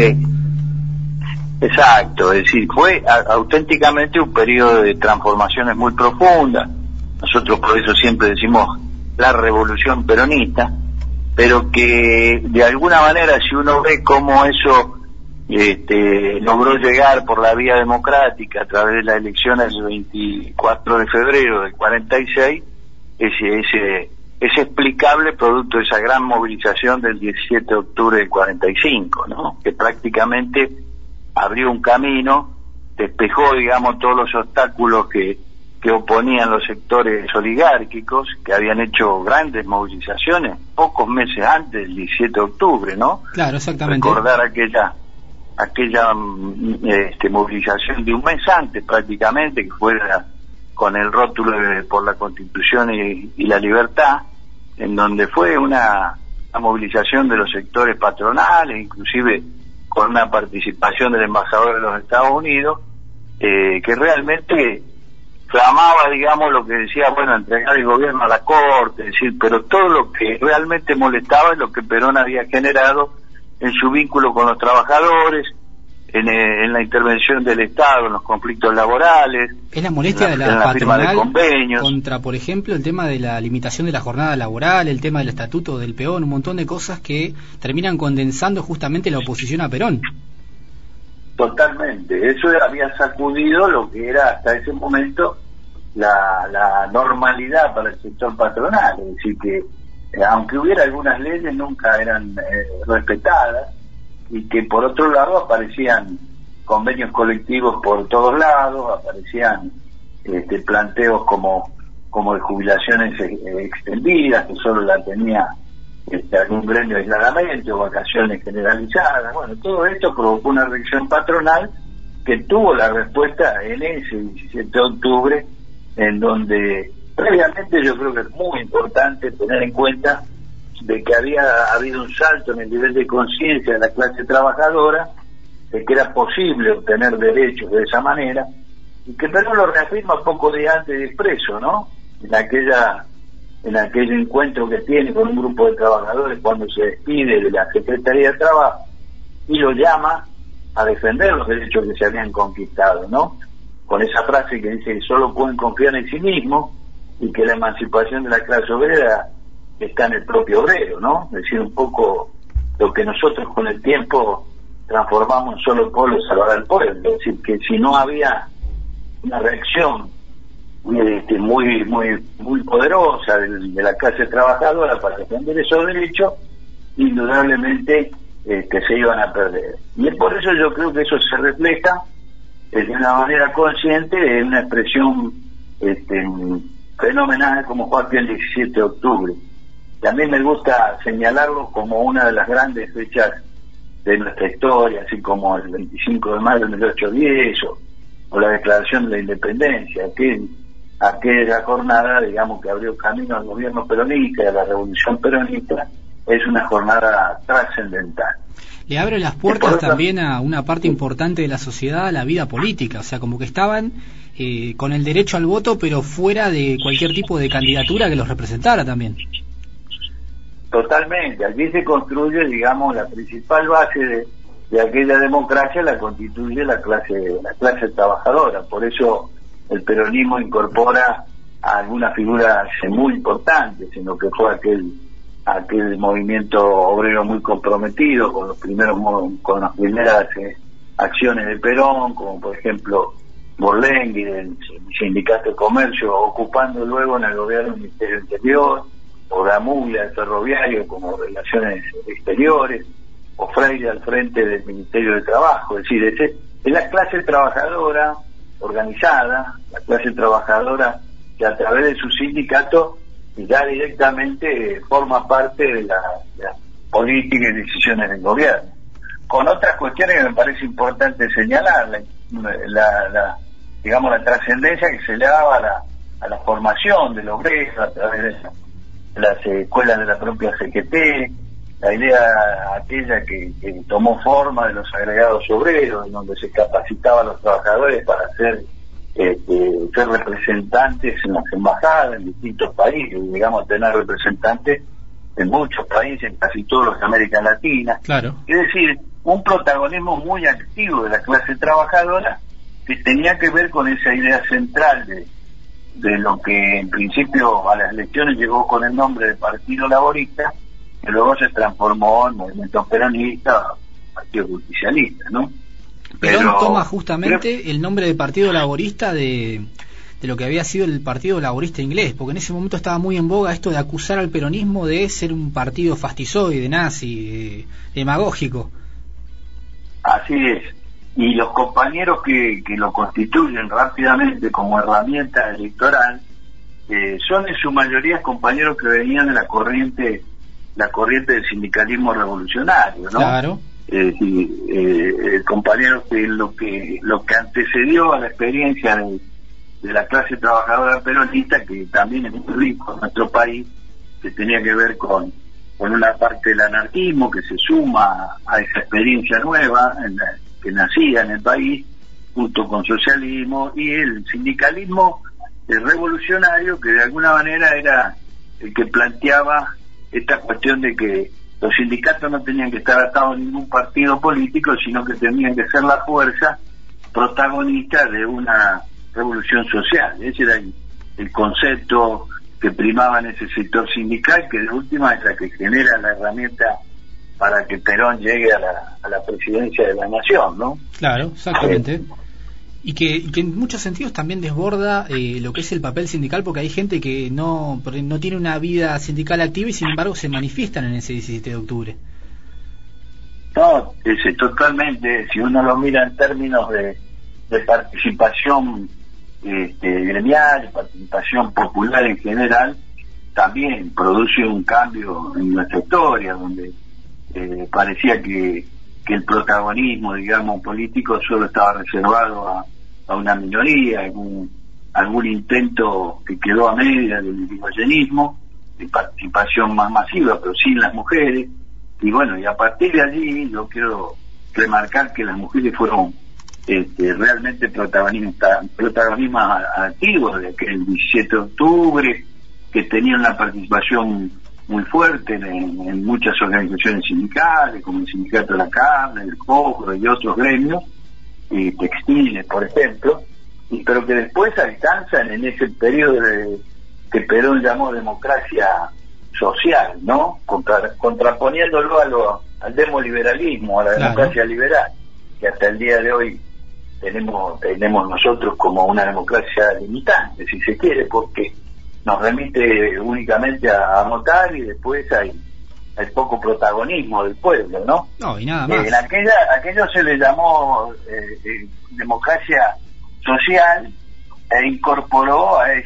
Exacto, es decir, fue auténticamente un periodo de transformaciones muy profundas. Nosotros por eso siempre decimos la revolución peronista, pero que de alguna manera, si uno ve cómo eso logró llegar por la vía democrática a través de las elecciones del 24 de febrero del 46, es explicable producto de esa gran movilización del 17 de octubre del 45, ¿no? Que prácticamente abrió un camino, despejó, digamos, todos los obstáculos que oponían los sectores oligárquicos, que habían hecho grandes movilizaciones pocos meses antes del 17 de octubre, ¿no? Claro, exactamente. Recordar aquella movilización de un mes antes prácticamente, que fue con el rótulo de por la Constitución y la libertad, en donde fue una movilización de los sectores patronales, inclusive con una participación del embajador de los Estados Unidos, que realmente clamaba, digamos, lo que decía, bueno, entregar el gobierno a la Corte, es decir, pero todo lo que realmente molestaba es lo que Perón había generado en su vínculo con los trabajadores, en la intervención del Estado, en los conflictos laborales. Es la molestia de la patronal contra, por ejemplo, el tema de la limitación de la jornada laboral, el tema del estatuto del peón, un montón de cosas que terminan condensando justamente la oposición a Perón. Totalmente, eso había sacudido lo que era hasta ese momento la normalidad para el sector patronal, es decir que aunque hubiera algunas leyes nunca eran respetadas, y que por otro lado aparecían convenios colectivos por todos lados, aparecían planteos como de jubilaciones extendidas, que solo la tenía algún gremio aisladamente, o vacaciones generalizadas. Bueno, todo esto provocó una reacción patronal que tuvo la respuesta en ese 17 de octubre, en donde previamente yo creo que es muy importante tener en cuenta de que había habido un salto en el nivel de conciencia de la clase trabajadora, de que era posible obtener derechos de esa manera, y que Perón lo reafirma poco días antes de Expreso, ¿no? En aquel encuentro que tiene con un grupo de trabajadores cuando se despide de la Secretaría de Trabajo, y lo llama a defender los derechos que se habían conquistado, ¿no? Con esa frase que dice que solo pueden confiar en sí mismos, y que la emancipación de la clase obrera está en el propio obrero, ¿no? Es decir, un poco lo que nosotros con el tiempo transformamos en solo el pueblo salvar al pueblo. Es decir, que si no había una reacción muy poderosa de la clase trabajadora para defender esos derechos, indudablemente se iban a perder. Y es por eso yo creo que eso se refleja de una manera consciente en una expresión fenomenal como fue aquel 17 de octubre. También me gusta señalarlo como una de las grandes fechas de nuestra historia, así como el 25 de mayo de 1810 o la declaración de la independencia, aquella jornada, digamos, que abrió camino al gobierno peronista y a la revolución peronista, es una jornada trascendental. Le abre las puertas también a una parte importante de la sociedad, a la vida política, o sea, como que estaban con el derecho al voto, pero fuera de cualquier tipo de candidatura que los representara también. Totalmente, allí se construye, digamos, la principal base de aquella democracia, la constituye la clase trabajadora. Por eso el peronismo incorpora a algunas figuras muy importantes en lo que fue aquel movimiento obrero muy comprometido con las primeras acciones de Perón, como por ejemplo Borlengui del Sindicato de Comercio, ocupando luego en el gobierno del Ministerio Interior, o Damuglia del Ferroviario como Relaciones Exteriores, o Freire al frente del Ministerio de Trabajo. Es decir, es la clase trabajadora organizada, la clase trabajadora que a través de su sindicato ya directamente forma parte de la política y decisiones del gobierno. Con otras cuestiones que me parece importante señalar, digamos, la trascendencia que se le daba a la formación del obrero a través las escuelas de la propia CGT, la idea aquella que tomó forma de los agregados obreros, en donde se capacitaba a los trabajadores para ser representantes en las embajadas en distintos países, llegamos a tener representantes en muchos países, en casi todos los de América Latina. Claro. Es decir, un protagonismo muy activo de la clase trabajadora que tenía que ver con esa idea central de lo que en principio a las elecciones llegó con el nombre de Partido Laborista, que luego se transformó en Movimiento Peronista, Partido Justicialista, ¿no? Perón toma justamente el nombre de Partido Laborista de lo que había sido el Partido Laborista inglés, porque en ese momento estaba muy en boga esto de acusar al peronismo de ser un partido fascistoide, nazi, demagógico. Así es, y los compañeros que lo constituyen rápidamente como herramienta electoral son en su mayoría compañeros que venían de la corriente del sindicalismo revolucionario, ¿no? Claro. Compañeros que lo que antecedió a la experiencia de la clase trabajadora peronista, que también es muy rico en nuestro país, que tenía que ver con una parte del anarquismo que se suma a esa experiencia nueva que nacía en el país, junto con socialismo, y el sindicalismo revolucionario, que de alguna manera era el que planteaba esta cuestión de que los sindicatos no tenían que estar atados a ningún partido político, sino que tenían que ser la fuerza protagonista de una revolución social. Ese era el concepto que primaba en ese sector sindical, que de última es la que genera la herramienta para que Perón llegue a la presidencia de la nación, ¿no? Claro, exactamente. Y que en muchos sentidos también desborda lo que es el papel sindical, porque hay gente que no tiene una vida sindical activa y sin embargo se manifiestan en ese 17 de octubre. No, totalmente, si uno lo mira en términos de participación gremial, participación popular en general, también produce un cambio en nuestra historia, donde parecía que el protagonismo, digamos, político solo estaba reservado a una minoría, algún intento que quedó a media del irigoyenismo, de participación más masiva, pero sin las mujeres. Y bueno, y a partir de allí yo quiero remarcar que las mujeres fueron realmente protagonismo activos de aquel 17 de octubre, que tenían una participación muy fuerte en muchas organizaciones sindicales, como el Sindicato de la Carne, el Cobre y otros gremios, textiles, por ejemplo, pero que después alcanzan en ese periodo que Perón llamó democracia social, ¿no? Contraponiéndolo al demoliberalismo, a la democracia liberal, que hasta el día de hoy tenemos nosotros como una democracia limitante, si se quiere, porque nos remite únicamente a votar y después hay poco protagonismo del pueblo, ¿no? No, y nada más. En aquello se le llamó democracia social e incorporó a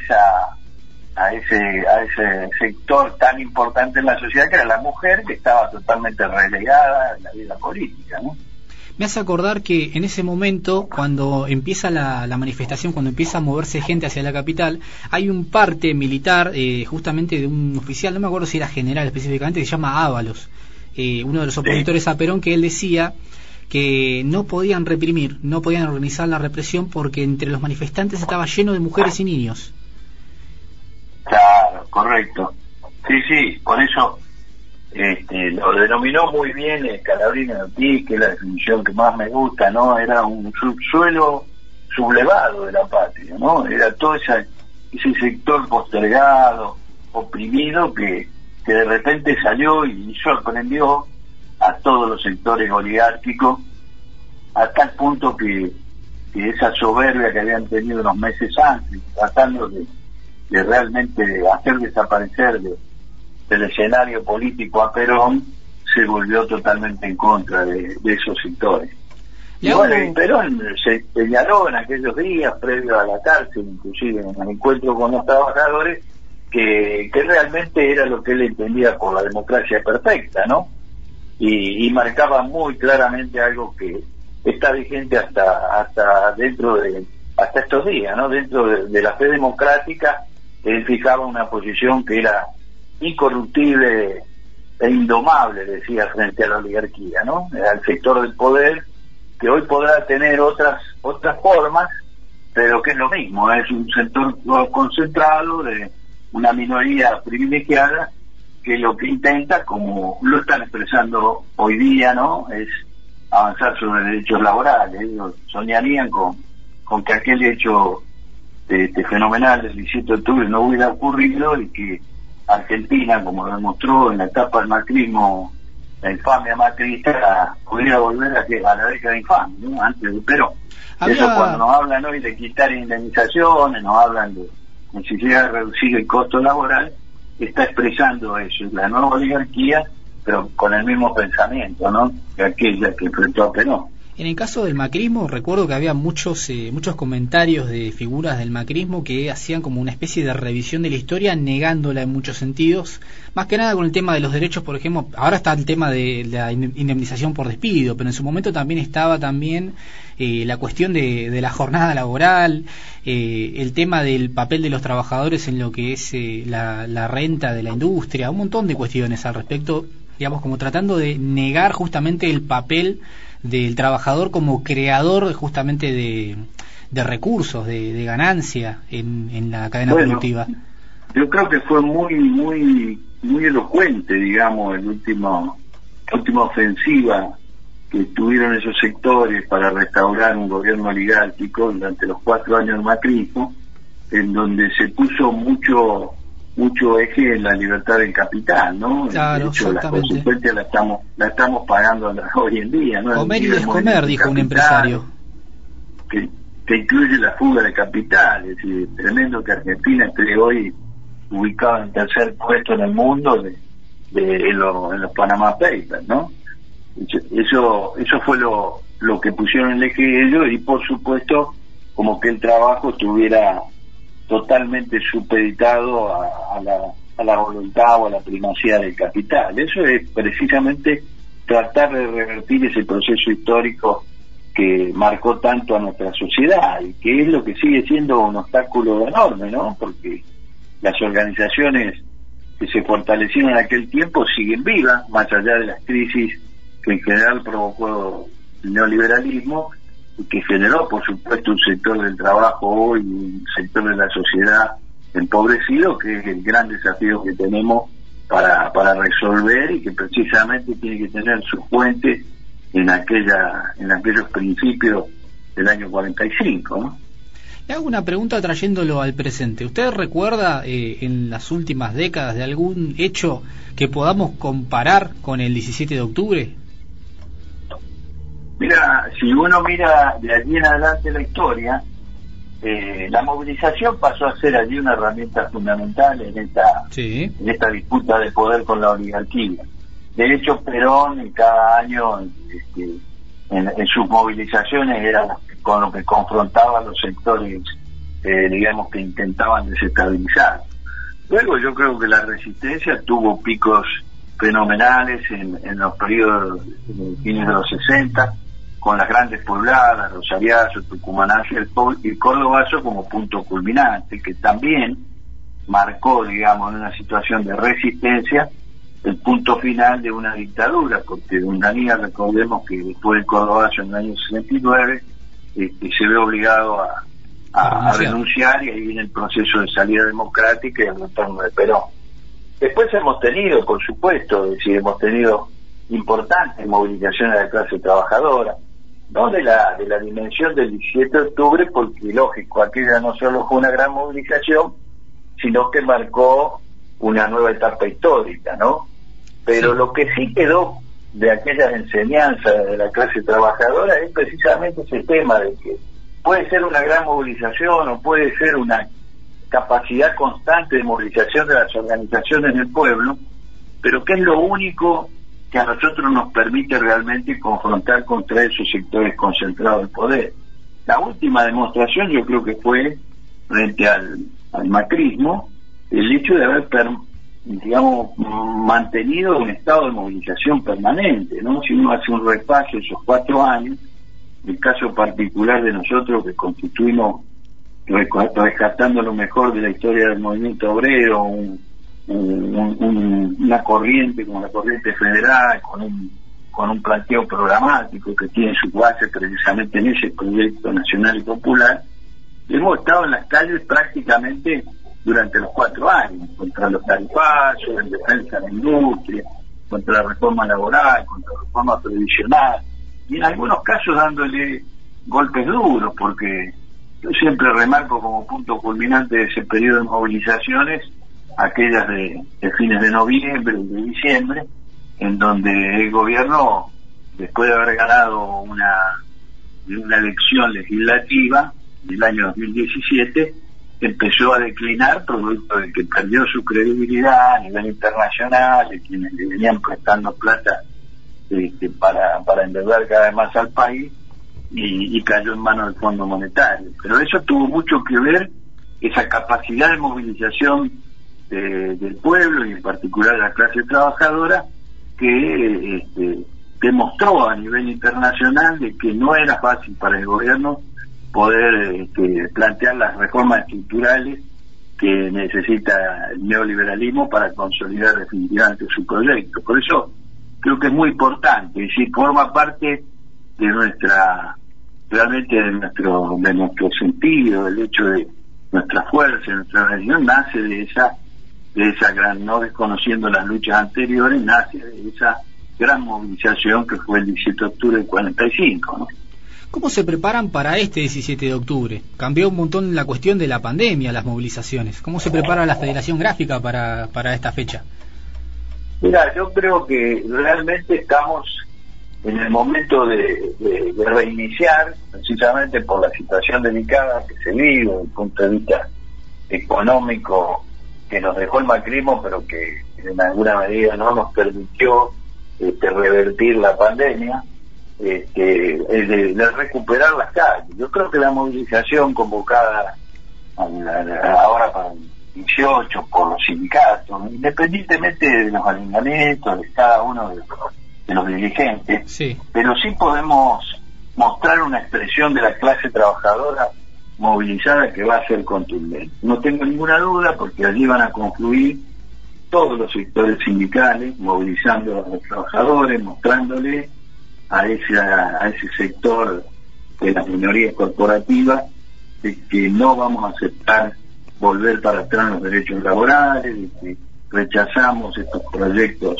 ese sector tan importante en la sociedad, que era la mujer, que estaba totalmente relegada en la vida política, ¿no? Me hace acordar que en ese momento, cuando empieza la manifestación, cuando empieza a moverse gente hacia la capital, hay un parte militar, justamente de un oficial, no me acuerdo si era general específicamente, que se llama Ábalos, uno de los opositores a Perón, que él decía que no podían reprimir, no podían organizar la represión porque entre los manifestantes estaba lleno de mujeres y niños. Claro, correcto. Sí, por eso lo denominó muy bien Scalabrini Ortiz, que es la definición que más me gusta, ¿no? Era un subsuelo sublevado de la patria, ¿no? Era todo ese sector postergado, oprimido, que de repente salió y sorprendió a todos los sectores oligárquicos, a tal punto que esa soberbia que habían tenido unos meses antes, tratando de realmente hacer desaparecer del escenario político a Perón, se volvió totalmente en contra de esos sectores. Y bueno, Perón se señaló en aquellos días, previo a la cárcel, inclusive en el encuentro con los trabajadores, que realmente era lo que él entendía por la democracia perfecta, ¿no? Y marcaba muy claramente algo que está vigente hasta estos días, ¿no? Dentro de la fe democrática, él fijaba una posición que era incorruptible e indomable, decía, frente a la oligarquía, ¿no? Al sector del poder, que hoy podrá tener otras formas, pero que es lo mismo, es un sector concentrado de una minoría privilegiada que lo que intenta, como lo están expresando hoy día, ¿no?, es avanzar sobre derechos laborales. Ellos soñarían con que aquel hecho fenomenal del 17 de octubre no hubiera ocurrido y que Argentina, como lo demostró en la etapa del macrismo, la infamia macrista, pudiera volver a la década de infamia, ¿no?, antes de Perón. Eso cuando nos hablan hoy de quitar indemnizaciones, nos hablan de necesidad de reducir el costo laboral, está expresando eso, la nueva oligarquía, pero con el mismo pensamiento, ¿no?, que aquella que enfrentó a Perón. En el caso del macrismo, recuerdo que había muchos comentarios de figuras del macrismo que hacían como una especie de revisión de la historia, negándola en muchos sentidos, más que nada con el tema de los derechos. Por ejemplo, ahora está el tema de la indemnización por despido, pero en su momento también estaba la cuestión de la jornada laboral, el tema del papel de los trabajadores en lo que es la renta de la industria, un montón de cuestiones al respecto, digamos, como tratando de negar justamente el papel del trabajador como creador justamente de recursos, de ganancia en la cadena productiva. Yo creo que fue muy elocuente, digamos, la última ofensiva que tuvieron esos sectores para restaurar un gobierno oligárquico durante los 4 años del macrismo, en donde se puso mucho eje en la libertad del capital, ¿no? Claro, de hecho, las consecuencias la estamos pagando hoy en día, ¿no? Comer y descomer, dijo un empresario. Que incluye la fuga de capital, es decir, tremendo que Argentina esté hoy ubicado en tercer puesto en el mundo en los Panama Papers, ¿no? Eso fue lo que pusieron en el eje de ellos, y por supuesto como que el trabajo estuviera totalmente supeditado a la voluntad o a la primacía del capital. Eso es precisamente tratar de revertir ese proceso histórico que marcó tanto a nuestra sociedad y que es lo que sigue siendo un obstáculo enorme, ¿no? Porque las organizaciones que se fortalecieron en aquel tiempo siguen vivas, más allá de las crisis que en general provocó el neoliberalismo, y que generó, por supuesto, un sector del trabajo hoy, un sector de la sociedad empobrecido, que es el gran desafío que tenemos para resolver, y que precisamente tiene que tener su fuente en aquellos principios del año 45, ¿no? Le hago una pregunta trayéndolo al presente. ¿Usted recuerda en las últimas décadas de algún hecho que podamos comparar con el 17 de octubre? Mira, si uno mira de allí en adelante la historia, la movilización pasó a ser allí una herramienta fundamental en esta disputa de poder con la oligarquía. De hecho, Perón en cada año en sus movilizaciones era con lo que confrontaba a los sectores, digamos, que intentaban desestabilizar. Luego yo creo que la resistencia tuvo picos fenomenales en los periodos fines de los 60, con las grandes pobladas, Rosariazo, Tucumanazo y Córdobazo como punto culminante, que también marcó, digamos, en una situación de resistencia, el punto final de una dictadura, porque Onganía, recordemos que después del Córdobazo en el año 69, se ve obligado a renunciar, y ahí viene el proceso de salida democrática y el retorno de Perón. Después hemos tenido, por supuesto, hemos tenido importantes movilizaciones de la clase trabajadora, no de la dimensión del 17 de octubre, porque lógico, aquella no solo fue una gran movilización, sino que marcó una nueva etapa histórica, ¿no? Pero lo que sí quedó de aquellas enseñanzas de la clase trabajadora es precisamente ese tema de que puede ser una gran movilización o puede ser una capacidad constante de movilización de las organizaciones del pueblo, pero que es lo único que a nosotros nos permite realmente confrontar contra esos sectores concentrados del poder. La última demostración yo creo que fue frente al macrismo, el hecho de haber mantenido un estado de movilización permanente, ¿no? Si uno hace un repaso de esos 4 años, el caso particular de nosotros que constituimos, rescatando lo mejor de la historia del movimiento obrero, una corriente como la corriente federal, con un planteo programático que tiene su base precisamente en ese proyecto nacional y popular. Hemos estado en las calles prácticamente durante los 4 años, contra los tarifazos, en defensa de la industria, contra la reforma laboral, contra la reforma previsional, y en algunos casos dándole golpes duros, porque yo siempre remarco como punto culminante de ese periodo de movilizaciones aquellas de fines de noviembre y de diciembre, en donde el gobierno, después de haber ganado una elección legislativa del año 2017, empezó a declinar producto de que perdió su credibilidad a nivel internacional, de quienes le venían prestando plata para endeudar cada vez más al país, y cayó en manos del Fondo Monetario. Pero eso tuvo mucho que ver, esa capacidad de movilización del pueblo y en particular de la clase trabajadora, que demostró a nivel internacional de que no era fácil para el gobierno poder plantear las reformas estructurales que necesita el neoliberalismo para consolidar definitivamente su proyecto. Por eso creo que es muy importante, y si forma parte de realmente de nuestro sentido, del hecho de nuestra fuerza, nuestra organización nace de esa gran, no desconociendo las luchas anteriores, nace de esa gran movilización que fue el 17 de octubre del 45, ¿no? ¿Cómo se preparan para este 17 de octubre? Cambió un montón la cuestión de la pandemia, las movilizaciones. ¿Cómo se prepara la Federación Gráfica para esta fecha? Mira, yo creo que realmente estamos en el momento de reiniciar, precisamente por la situación delicada que se vive desde el punto de vista económico que nos dejó el macrismo, pero que en alguna medida no nos permitió revertir la pandemia, de recuperar las calles. Yo creo que la movilización convocada ahora para el 18 por los sindicatos, independientemente de los alineamientos de cada uno de los dirigentes, sí, pero sí podemos mostrar una expresión de la clase trabajadora movilizada que va a ser contundente. No tengo ninguna duda, porque allí van a confluir todos los sectores sindicales, movilizando a los trabajadores, mostrándole a ese sector de las minorías corporativas de que no vamos a aceptar volver para atrás en los derechos laborales, de que rechazamos estos proyectos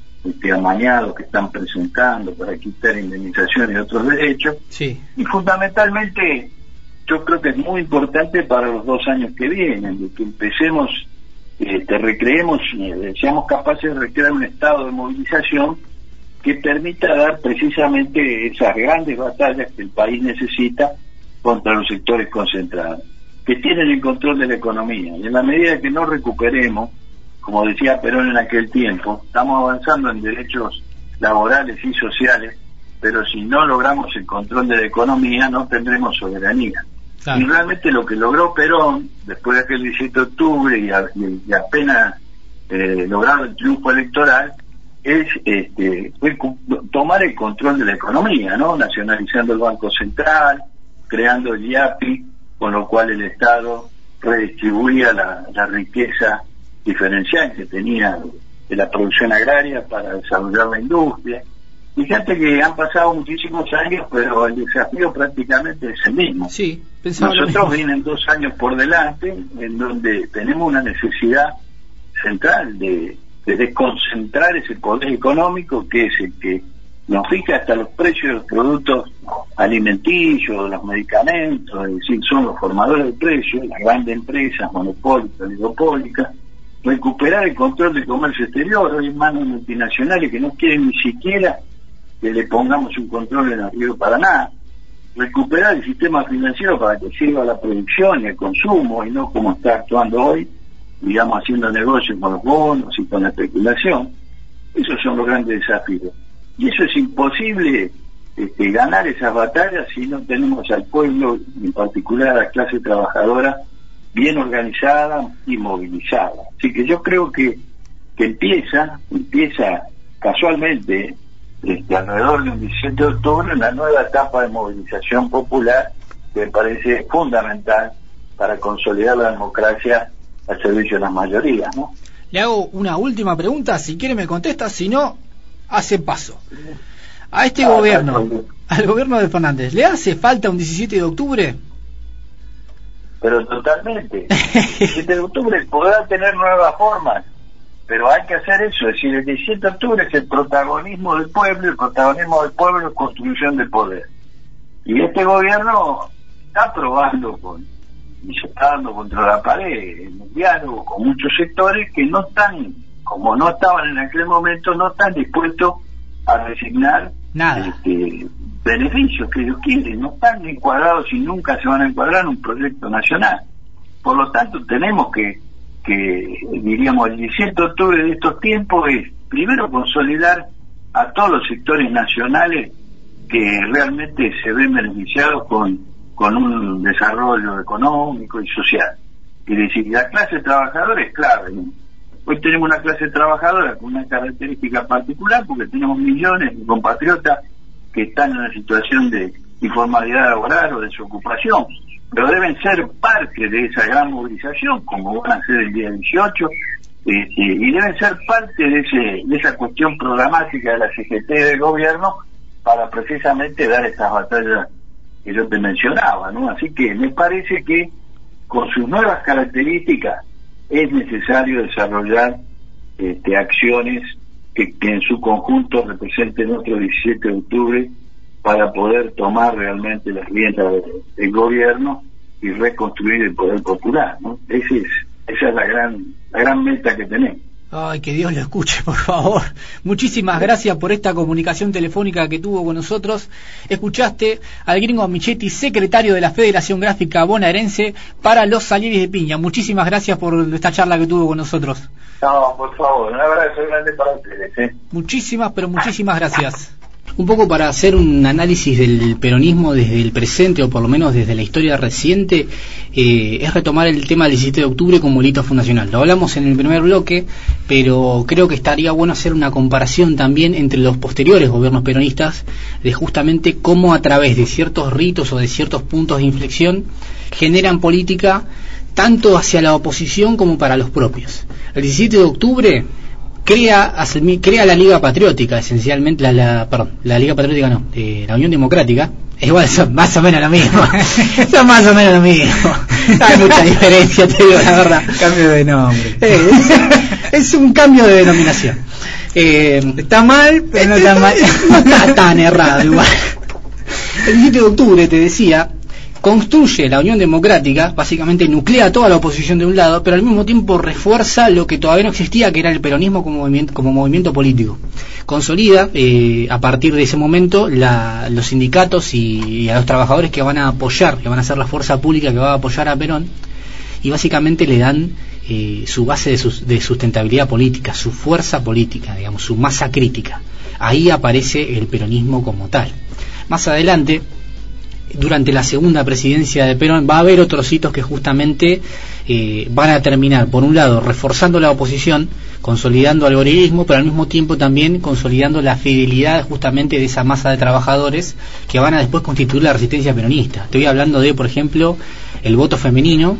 amañados que están presentando para quitar indemnizaciones y otros derechos. Sí. Y fundamentalmente yo creo que es muy importante para los 2 años que vienen, de que empecemos, recreemos, seamos capaces de recrear un estado de movilización que permita dar precisamente esas grandes batallas que el país necesita contra los sectores concentrados, que tienen el control de la economía. Y en la medida que no recuperemos, como decía Perón en aquel tiempo, estamos avanzando en derechos laborales y sociales, pero si no logramos el control de la economía no tendremos soberanía. Claro. Y realmente lo que logró Perón después de aquel 17 de octubre y apenas logrado el triunfo electoral es fue tomar el control de la economía, ¿no? Nacionalizando el Banco Central, creando el IAPI, con lo cual el Estado redistribuía la riqueza diferencial que tenía de la producción agraria para desarrollar la industria. Fíjate que han pasado muchísimos años, pero el desafío prácticamente es el mismo. Sí, nosotros vienen 2 años por delante en donde tenemos una necesidad central de desconcentrar ese poder económico, que es el que nos fija hasta los precios de los productos alimenticios, de los medicamentos, es decir, son los formadores de precios, las grandes empresas monopólicas, oligopólicas. Recuperar el control del comercio exterior, hoy en manos multinacionales que no quieren ni siquiera que le pongamos un control en el Río Paraná. Recuperar el sistema financiero para que sirva a la producción y al consumo, y no como está actuando hoy, digamos, haciendo negocios con los bonos y con la especulación. Esos son los grandes desafíos. Y eso es imposible ganar esas batallas si no tenemos al pueblo, en particular a la clase trabajadora, bien organizada y movilizada. Así que yo creo que empieza casualmente alrededor del 17 de octubre una nueva etapa de movilización popular que me parece fundamental para consolidar la democracia al servicio de las mayorías, ¿no? Le hago una última pregunta, si quiere me contesta, si no, hace paso. A este gobierno, al gobierno de Fernández, ¿le hace falta un 17 de octubre? Pero totalmente. El 17 de octubre podrá tener nuevas formas, pero hay que hacer eso. Es decir, el 17 de octubre es el protagonismo del pueblo, el protagonismo del pueblo es construcción del poder. Y este gobierno está probando y se está dando contra la pared en un diálogo con muchos sectores que no están, como no estaban en aquel momento, no están dispuestos a resignar nada. Beneficios que ellos quieren, no están encuadrados y nunca se van a encuadrar en un proyecto nacional. Por lo tanto, tenemos que diríamos, el 17 de octubre de estos tiempos es, primero, consolidar a todos los sectores nacionales que realmente se ven beneficiados con un desarrollo económico y social. Es decir, la clase trabajadora es clave, ¿no? Hoy tenemos una clase trabajadora con una característica particular porque tenemos millones de compatriotas que están en una situación de informalidad laboral o desocupación, pero deben ser parte de esa gran movilización, como van a ser el día 18, y deben ser parte de esa cuestión programática de la CGT del gobierno para precisamente dar estas batallas que yo te mencionaba, ¿no? Así que me parece que con sus nuevas características es necesario desarrollar acciones que en su conjunto representen otro 17 de octubre para poder tomar realmente las riendas del gobierno y reconstruir el poder popular, ¿no? Esa es la gran meta que tenemos. Ay, que Dios lo escuche, por favor. Muchísimas gracias por esta comunicación telefónica que tuvo con nosotros. Escuchaste al gringo Michetti, secretario de la Federación Gráfica Bonaerense para los Salieres de Piña. Muchísimas gracias por esta charla que tuvo con nosotros. No, por favor, un abrazo grande para ustedes. Muchísimas, pero muchísimas gracias. Un poco para hacer un análisis del peronismo desde el presente, o por lo menos desde la historia reciente, es retomar el tema del 17 de octubre como hito fundacional. Lo hablamos en el primer bloque, pero creo que estaría bueno hacer una comparación también entre los posteriores gobiernos peronistas, de justamente cómo a través de ciertos ritos o de ciertos puntos de inflexión generan política tanto hacia la oposición como para los propios. El 17 de octubre crea la Liga Patriótica, esencialmente, la Liga Patriótica no, la Unión Democrática. Igual son más o menos lo mismo. Son más o menos lo mismo. No hay mucha diferencia, te digo la verdad. Cambio de nombre. Es un cambio de denominación. Está mal, pero no está mal. No está tan errado igual. El 17 de octubre, te decía, construye la Unión Democrática, básicamente nuclea toda la oposición de un lado, pero al mismo tiempo refuerza lo que todavía no existía, que era el peronismo como movimiento político. Consolida a partir de ese momento los sindicatos y a los trabajadores que van a apoyar, que van a ser la fuerza pública que va a apoyar a Perón, y básicamente le dan su base de sustentabilidad política, su fuerza política, digamos, su masa crítica. Ahí aparece el peronismo como tal. Más adelante, durante la segunda presidencia de Perón, va a haber otros hitos que justamente van a terminar, por un lado, reforzando la oposición, consolidando al gorilismo, pero al mismo tiempo también consolidando la fidelidad justamente de esa masa de trabajadores que van a después constituir la resistencia peronista. Estoy hablando de, por ejemplo, el voto femenino,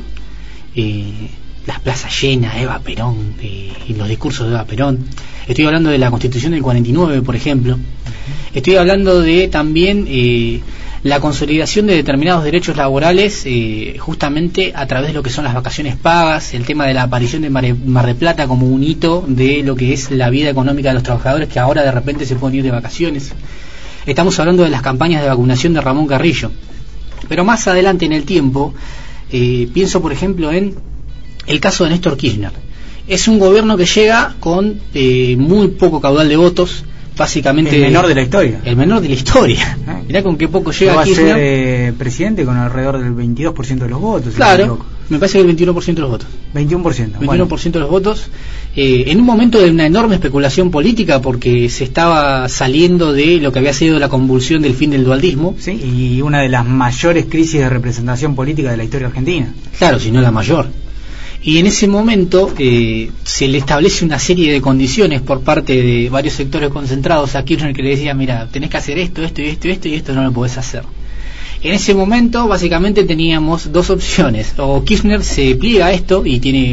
las plazas llenas, Eva Perón, y los discursos de Eva Perón. Estoy hablando de la Constitución del 49, por ejemplo. Estoy hablando de también la consolidación de determinados derechos laborales, justamente a través de lo que son las vacaciones pagas, el tema de la aparición de Mar del Plata como un hito de lo que es la vida económica de los trabajadores, que ahora de repente se pueden ir de vacaciones. Estamos hablando de las campañas de vacunación de Ramón Carrillo. Pero más adelante en el tiempo, pienso por ejemplo en el caso de Néstor Kirchner. Es un gobierno que llega con muy poco caudal de votos, básicamente el menor de la historia. El menor de la historia. Mirá con qué poco llega Kirchner. Va a ser presidente con alrededor del 22% de los votos. Claro, me parece que el 21% de los votos. 21%. 21% de los votos. En un momento de una enorme especulación política, porque se estaba saliendo de lo que había sido la convulsión del fin del dualdismo. Sí, y una de las mayores crisis de representación política de la historia argentina. Claro, si no la mayor. Y en ese momento se le establece una serie de condiciones por parte de varios sectores concentrados a Kirchner, que le decía, mira, tenés que hacer esto, esto y esto y esto, y esto no lo podés hacer. En ese momento básicamente teníamos dos opciones: o Kirchner se pliega a esto y tiene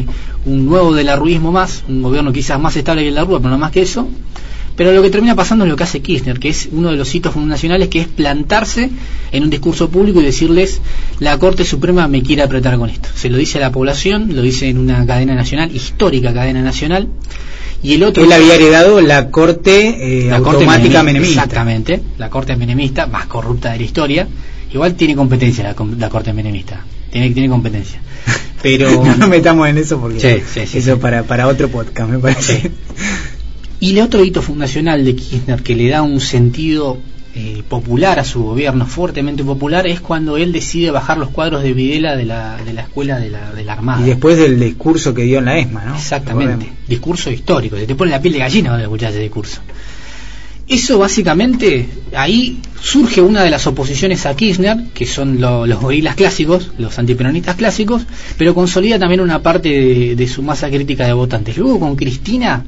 un nuevo delarruismo más, un gobierno quizás más estable que el de la Rúa, pero no más que eso. Pero lo que termina pasando es lo que hace Kirchner, que es uno de los hitos fundacionales, que es plantarse en un discurso público y decirles: la Corte Suprema me quiere apretar con esto. Se lo dice a la población, lo dice en una cadena nacional, histórica cadena nacional. Y el otro, él había heredado la Corte automática menemista. Exactamente, la Corte menemista, más corrupta de la historia. Igual tiene competencia la Corte menemista, tiene competencia. Pero no nos metamos en eso porque eso para otro podcast, me parece. Sí. Y el otro hito fundacional de Kirchner, que le da un sentido popular a su gobierno, fuertemente popular, es cuando él decide bajar los cuadros de Videla de la escuela de la Armada. Y después del discurso que dio en la ESMA, ¿no? Exactamente, discurso histórico, se te pone la piel de gallina cuando escuchas ese discurso. Eso básicamente, ahí surge una de las oposiciones a Kirchner, que son los gorilas clásicos, los antiperonistas clásicos, pero consolida también una parte de su masa crítica de votantes. Luego con Cristina,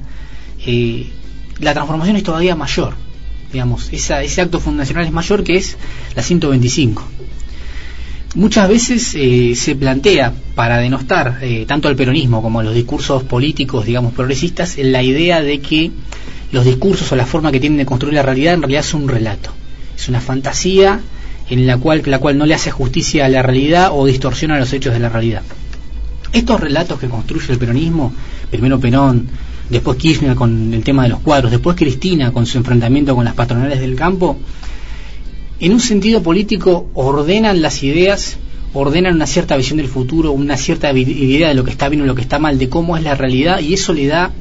la transformación es todavía mayor, digamos, ese acto fundacional es mayor, que es la 125. Muchas veces se plantea, para denostar tanto al peronismo como a los discursos políticos, digamos, progresistas, la idea de que los discursos o la forma que tienen de construir la realidad en realidad es un relato, es una fantasía en la cual no le hace justicia a la realidad o distorsiona los hechos de la realidad. Estos relatos que construye el peronismo, primero Perón, después Kirchner con el tema de los cuadros, después Cristina con su enfrentamiento con las patronales del campo, en un sentido político ordenan las ideas, ordenan una cierta visión del futuro, una cierta idea de lo que está bien o lo que está mal, de cómo es la realidad, y eso le da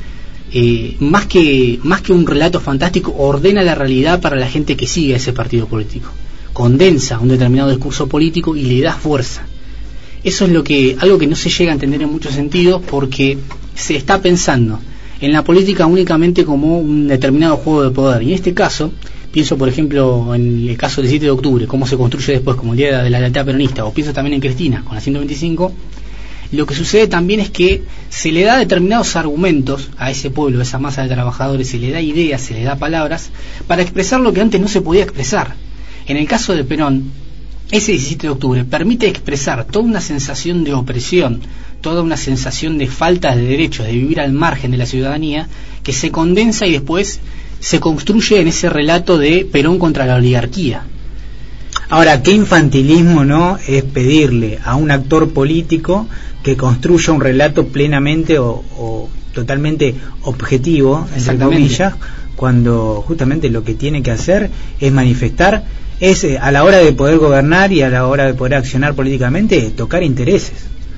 más que un relato fantástico, ordena la realidad para la gente que sigue a ese partido político, condensa un determinado discurso político y le da fuerza. Eso es algo que no se llega a entender en muchos sentidos, porque se está pensando en la política únicamente como un determinado juego de poder, y en este caso pienso por ejemplo en el caso del 7 de octubre, cómo se construye después como el día de la lealtad peronista, o pienso también en Cristina con la 125. Lo que sucede también es que se le da determinados argumentos a ese pueblo, a esa masa de trabajadores, se le da ideas, se le da palabras para expresar lo que antes no se podía expresar. En el caso de Perón, ese 17 de octubre permite expresar toda una sensación de opresión, toda una sensación de falta de derechos, de vivir al margen de la ciudadanía, que se condensa y después se construye en ese relato de Perón contra la oligarquía. Ahora, qué infantilismo, ¿no?, es pedirle a un actor político que construya un relato plenamente o totalmente objetivo, entre comillas, cuando justamente lo que tiene que hacer es manifestar, es a la hora de poder gobernar y a la hora de poder accionar políticamente, tocar intereses,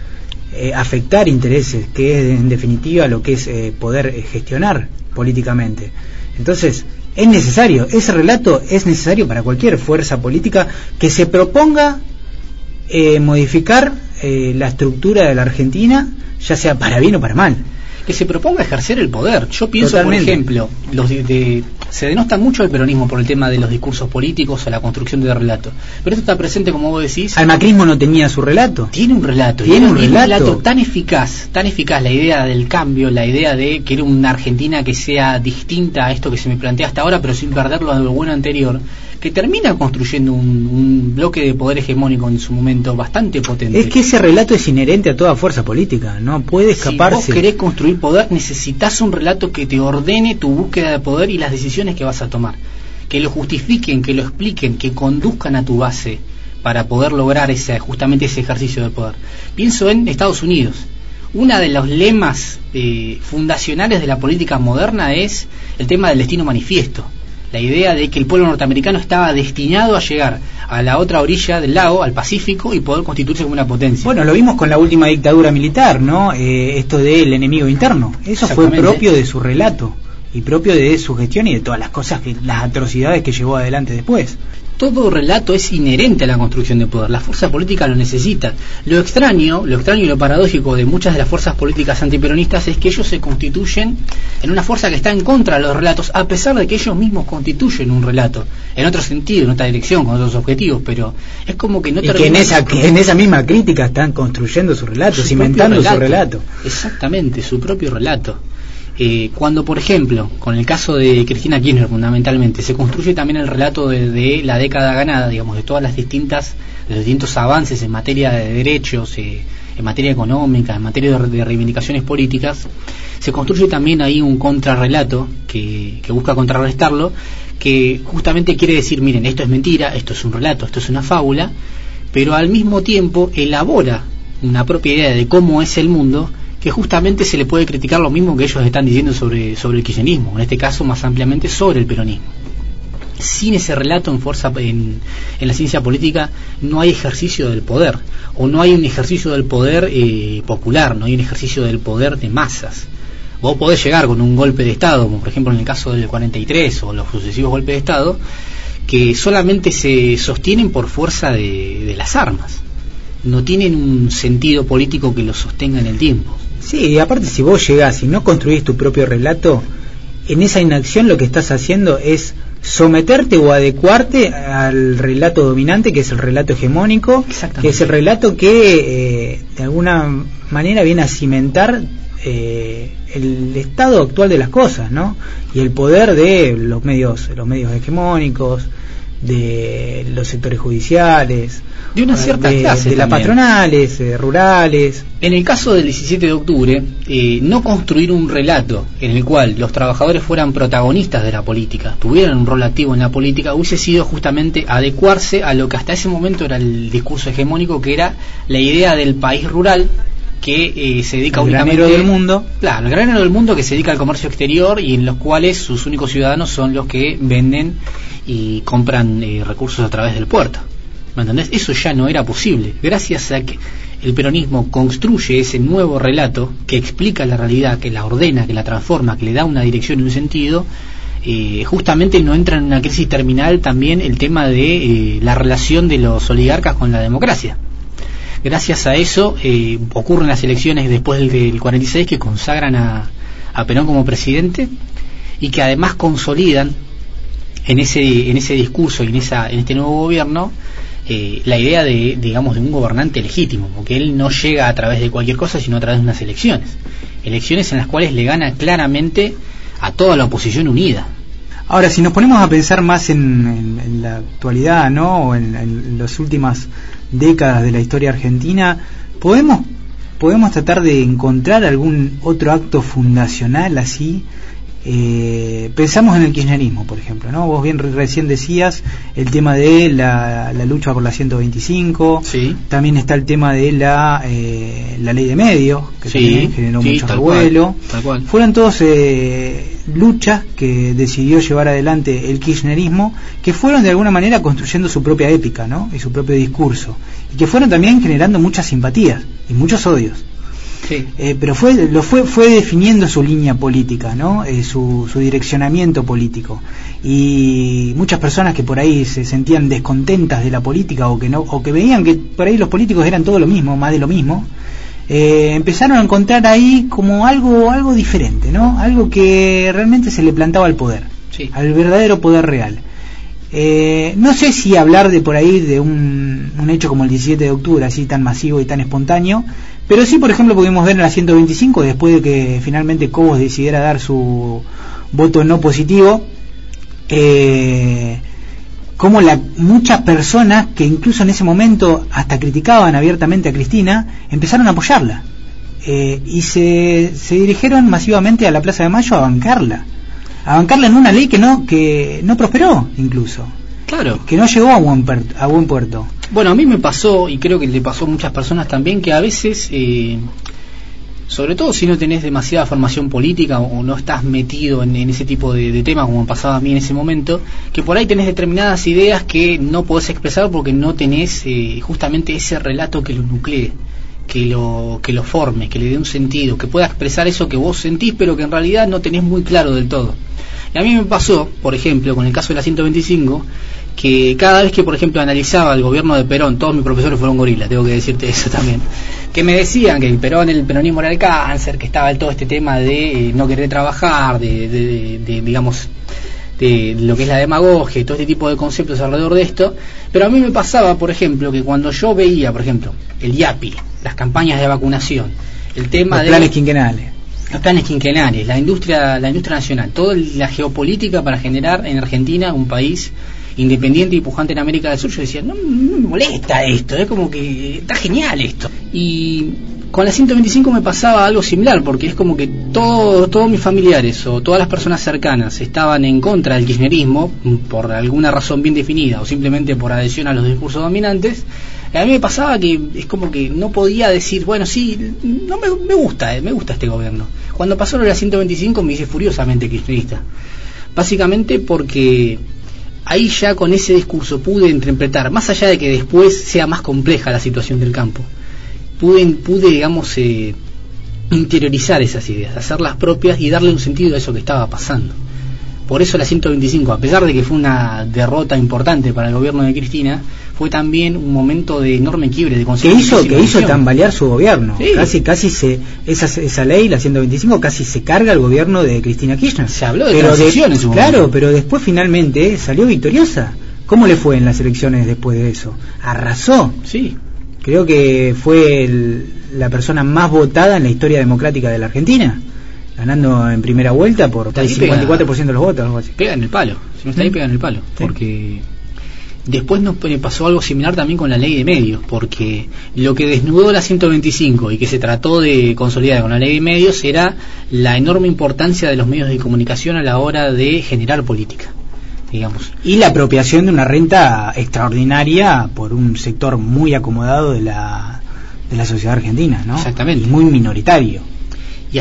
afectar intereses, que es en definitiva lo que es poder gestionar políticamente. Entonces, es necesario, ese relato es necesario para cualquier fuerza política que se proponga modificar la estructura de la Argentina, ya sea para bien o para mal. Que se proponga ejercer el poder. Yo pienso, totalmente. Por ejemplo, se denota mucho el peronismo por el tema de los discursos políticos o la construcción de relato. Pero esto está presente, como vos decís. ¿Al macrismo no tenía su relato? Tiene un relato. Tiene un relato tan eficaz, la idea del cambio, la idea de querer una Argentina que sea distinta a esto que se me plantea hasta ahora, pero sin perder lo bueno anterior, que termina construyendo un bloque de poder hegemónico en su momento bastante potente. Es que ese relato es inherente a toda fuerza política, no puede escaparse. Si vos querés construir poder, necesitas un relato que te ordene tu búsqueda de poder y las decisiones que vas a tomar, que lo justifiquen, que lo expliquen, que conduzcan a tu base para poder lograr justamente ese ejercicio de poder. Pienso en Estados Unidos. Uno de los lemas fundacionales de la política moderna es el tema del destino manifiesto. La idea de que el pueblo norteamericano estaba destinado a llegar a la otra orilla del lago, al Pacífico, y poder constituirse como una potencia. Bueno, lo vimos con la última dictadura militar, ¿no? Esto del enemigo interno. Eso fue propio de su relato y propio de su gestión y de todas las cosas, las atrocidades que llevó adelante después. Todo relato es inherente a la construcción de poder. La fuerza política lo necesita. Lo extraño y lo paradójico de muchas de las fuerzas políticas antiperonistas es que ellos se constituyen en una fuerza que está en contra de los relatos, a pesar de que ellos mismos constituyen un relato, en otro sentido, en otra dirección, con otros objetivos, pero es como que no y que en esa misma crítica están construyendo su relato, cimentando su relato. Exactamente, su propio relato. Cuando, por ejemplo, con el caso de Cristina Kirchner fundamentalmente, se construye también el relato de la década ganada, digamos, de todas los distintos avances en materia de derechos, en materia económica, en materia de reivindicaciones políticas, se construye también ahí un contrarrelato que busca contrarrestarlo, que justamente quiere decir, miren, esto es mentira, esto es un relato, esto es una fábula, pero al mismo tiempo elabora una propia idea de cómo es el mundo, que justamente se le puede criticar lo mismo que ellos están diciendo sobre el kirchnerismo, en este caso más ampliamente sobre el peronismo. Sin ese relato en la ciencia política no hay ejercicio del poder, o no hay un ejercicio del poder popular, no hay un ejercicio del poder de masas. Vos podés llegar con un golpe de Estado, como por ejemplo en el caso del 43 o los sucesivos golpes de Estado, que solamente se sostienen por fuerza de las armas, no tienen un sentido político que los sostenga en el tiempo. Sí, y aparte si vos llegás y no construís tu propio relato, en esa inacción lo que estás haciendo es someterte o adecuarte al relato dominante, que es el relato hegemónico, que es el relato que de alguna manera viene a cimentar el estado actual de las cosas, ¿no? Y el poder de los medios hegemónicos, de los sectores judiciales, de una cierta clase, de las patronales, rurales. En el caso del 17 de octubre, no construir un relato en el cual los trabajadores fueran protagonistas de la política, tuvieran un rol activo en la política, hubiese sido justamente adecuarse a lo que hasta ese momento era el discurso hegemónico, que era la idea del país rural, que se dedica únicamente... El granero del mundo. Claro, el granero del mundo, que se dedica al comercio exterior y en los cuales sus únicos ciudadanos son los que venden y compran recursos a través del puerto. ¿Me entendés? Eso ya no era posible. Gracias a que el peronismo construye ese nuevo relato que explica la realidad, que la ordena, que la transforma, que le da una dirección y un sentido, justamente no entra en una crisis terminal también el tema de la relación de los oligarcas con la democracia. Gracias a eso ocurren las elecciones después del 46 que consagran a Perón como presidente y que además consolidan en ese discurso y en este nuevo gobierno la idea de un gobernante legítimo, porque él no llega a través de cualquier cosa, sino a través de unas elecciones en las cuales le gana claramente a toda la oposición unida. Ahora, si nos ponemos a pensar más en la actualidad, ¿no? O en las últimas décadas de la historia argentina, podemos tratar de encontrar algún otro acto fundacional así. Pensamos en el kirchnerismo, por ejemplo, ¿no? Vos bien recién decías el tema de la lucha por la 125, sí. También está el tema de la ley de medios, que sí, también generó mucho revuelo. Tal cual. Fueron todos luchas que decidió llevar adelante el kirchnerismo, que fueron de alguna manera construyendo su propia épica, ¿no? Y su propio discurso, y que fueron también generando muchas simpatías y muchos odios. Sí. Pero fue definiendo su línea política, ¿no? Su direccionamiento político, y muchas personas que por ahí se sentían descontentas de la política o que veían que por ahí los políticos eran todo lo mismo, más de lo mismo, empezaron a encontrar ahí como algo diferente, ¿no? Algo que realmente se le plantaba al poder, sí. Al verdadero poder real. No sé si hablar de por ahí de un hecho como el 17 de octubre, así tan masivo y tan espontáneo, pero sí, por ejemplo, pudimos ver en la 125, después de que finalmente Cobos decidiera dar su voto no positivo, como muchas personas que incluso en ese momento hasta criticaban abiertamente a Cristina, empezaron a apoyarla, y se dirigieron masivamente a la Plaza de Mayo a bancarla en una ley que no prosperó, incluso. Claro. Que no llegó a buen puerto. Bueno, a mí me pasó, y creo que le pasó a muchas personas también, que a veces, sobre todo si no tenés demasiada formación política o no estás metido en ese tipo de temas, como pasaba a mí en ese momento, que por ahí tenés determinadas ideas que no podés expresar porque no tenés justamente ese relato que lo nuclee, que lo forme, que le dé un sentido, que pueda expresar eso que vos sentís, pero que en realidad no tenés muy claro del todo. Y a mí me pasó, por ejemplo, con el caso de la 125, que cada vez que, por ejemplo, analizaba el gobierno de Perón, todos mis profesores fueron gorilas, tengo que decirte eso también, que me decían que el peronismo era el cáncer, que estaba todo este tema de no querer trabajar, digamos, de lo que es la demagogia y todo este tipo de conceptos alrededor de esto. Pero a mí me pasaba, por ejemplo, que cuando yo veía, por ejemplo, el IAPI, las campañas de vacunación, el tema los planes quinquenales, los planes quinquenales, la industria nacional, toda la geopolítica para generar en Argentina un país independiente y pujante en América del Sur. Yo decía, no me molesta esto, es como que está genial esto. Y con la 125 me pasaba algo similar, porque es como que todos mis familiares o todas las personas cercanas estaban en contra del kirchnerismo por alguna razón bien definida o simplemente por adhesión a los discursos dominantes. A mí me pasaba que es como que no podía decir, bueno, sí, no me gusta este gobierno. Cuando pasó lo de la 125 me hice furiosamente kirchnerista, básicamente porque ahí ya con ese discurso pude interpretar, más allá de que después sea más compleja la situación del campo, pude digamos, interiorizar esas ideas, hacerlas propias y darle un sentido a eso que estaba pasando. Por eso la 125, a pesar de que fue una derrota importante para el gobierno de Cristina, fue también un momento de enorme quiebre, de conciencia. Que hizo tambalear su gobierno. Sí. Casi esa ley, la 125, casi se carga el gobierno de Cristina Kirchner. Se habló de transición en su momento. Claro, pero después finalmente salió victoriosa. ¿Cómo le fue en las elecciones después de eso? Arrasó. Sí. Creo que fue la persona más votada en la historia democrática de la Argentina, ganando en primera vuelta por el 54% de los votos, algo así. Pega en el palo, si no está ahí pega en el palo, sí. Porque después nos pasó algo similar también con la ley de medios, porque lo que desnudó la 125 y que se trató de consolidar con la ley de medios era la enorme importancia de los medios de comunicación a la hora de generar política, digamos. Y la apropiación de una renta extraordinaria por un sector muy acomodado de la sociedad argentina, ¿no? Exactamente. Y muy minoritario. Y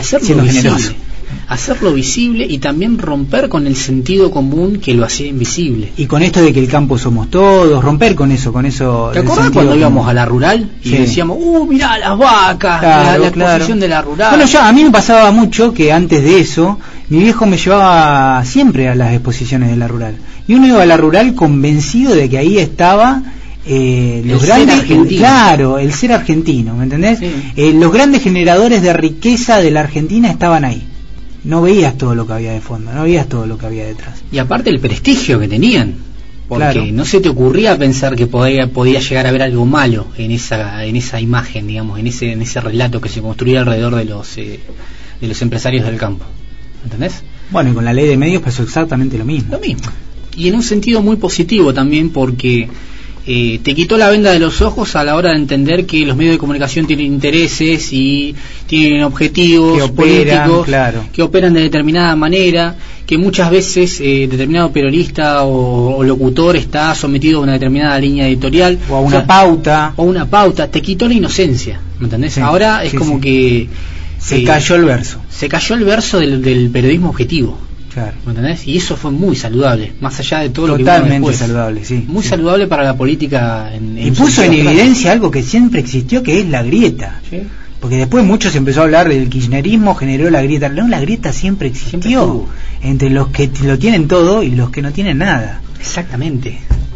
hacerlo visible y también romper con el sentido común que lo hacía invisible. Y con esto de que el campo somos todos, romper con eso. ¿Te acordás cuando íbamos a la rural y decíamos, mirá las vacas, claro, la exposición de la rural? Bueno, a mí me pasaba mucho que antes de eso, mi viejo me llevaba siempre a las exposiciones de la rural. Y uno iba a la rural convencido de que ahí estaba los grandes, el ser argentino, ¿me entendés? Sí. Los grandes generadores de riqueza de la Argentina estaban ahí. No veías todo lo que había de fondo, no veías todo lo que había detrás. Y aparte el prestigio que tenían, porque no se te ocurría pensar que podía llegar a haber algo malo en esa imagen, digamos, en ese relato que se construía alrededor de los empresarios del campo, ¿entendés? Bueno, y con la ley de medios pasó exactamente lo mismo. Y en un sentido muy positivo también, porque te quitó la venda de los ojos a la hora de entender que los medios de comunicación tienen intereses y tienen objetivos políticos que operan de determinada manera, que muchas veces determinado periodista o locutor está sometido a una determinada línea editorial o a una pauta. Te quitó la inocencia, ¿me entendés? Sí, ahora es como que se cayó el verso del periodismo objetivo. Claro. ¿Me entendés? Y eso fue muy saludable, más allá de todo lo que vino después. Saludable, sí. Muy saludable para la política. Y puso en evidencia algo que siempre existió, que es la grieta. ¿Sí? Porque después mucho se empezó a hablar del kirchnerismo, generó la grieta. No, la grieta siempre existió entre los que lo tienen todo y los que no tienen nada. Exactamente.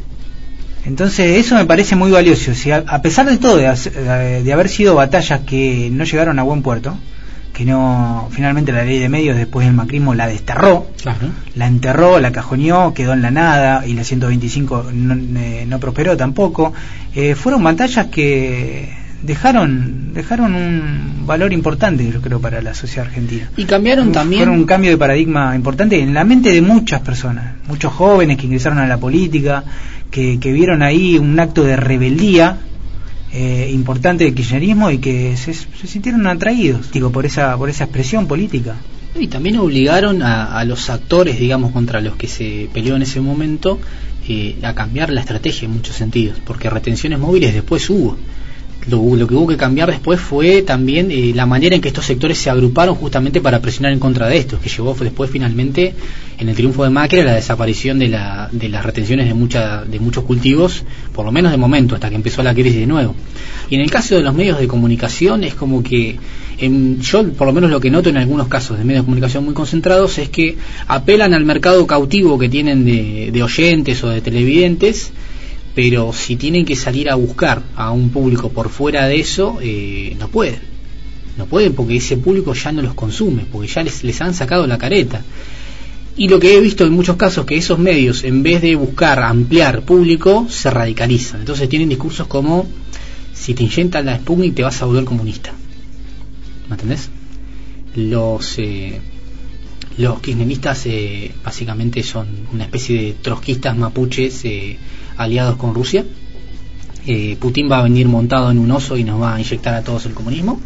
Entonces eso me parece muy valioso. Si a pesar de todo, de haber sido batallas que no llegaron a buen puerto, que no, finalmente la ley de medios después del macrismo la desterró, la enterró, la cajoneó, quedó en la nada, y la 125 no prosperó tampoco. Fueron batallas que dejaron un valor importante, yo creo, para la sociedad argentina. Y cambiaron también. Fueron un cambio de paradigma importante en la mente de muchas personas, muchos jóvenes que ingresaron a la política, que vieron ahí un acto de rebeldía importante del kirchnerismo y que se sintieron atraídos, por esa expresión política. Y también obligaron a los actores, digamos, contra los que se peleó en ese momento, a cambiar la estrategia en muchos sentidos, porque retenciones móviles después hubo. Lo que hubo que cambiar después fue también la manera en que estos sectores se agruparon justamente para presionar en contra de estos, que llevó después finalmente en el triunfo de Macri a la desaparición de las retenciones de muchos cultivos, por lo menos de momento, hasta que empezó la crisis de nuevo. Y en el caso de los medios de comunicación es como que yo por lo menos lo que noto en algunos casos de medios de comunicación muy concentrados es que apelan al mercado cautivo que tienen de oyentes o de televidentes, pero si tienen que salir a buscar a un público por fuera de eso, no pueden porque ese público ya no los consume, porque ya les han sacado la careta. Y lo que he visto en muchos casos, que esos medios, en vez de buscar ampliar público, se radicalizan. Entonces tienen discursos como: si te inyectan la Sputnik te vas a volver comunista. ¿Me entendés? los kirchneristas básicamente son una especie de trotskistas mapuches aliados con Rusia. Putin va a venir montado en un oso y nos va a inyectar a todos el comunismo.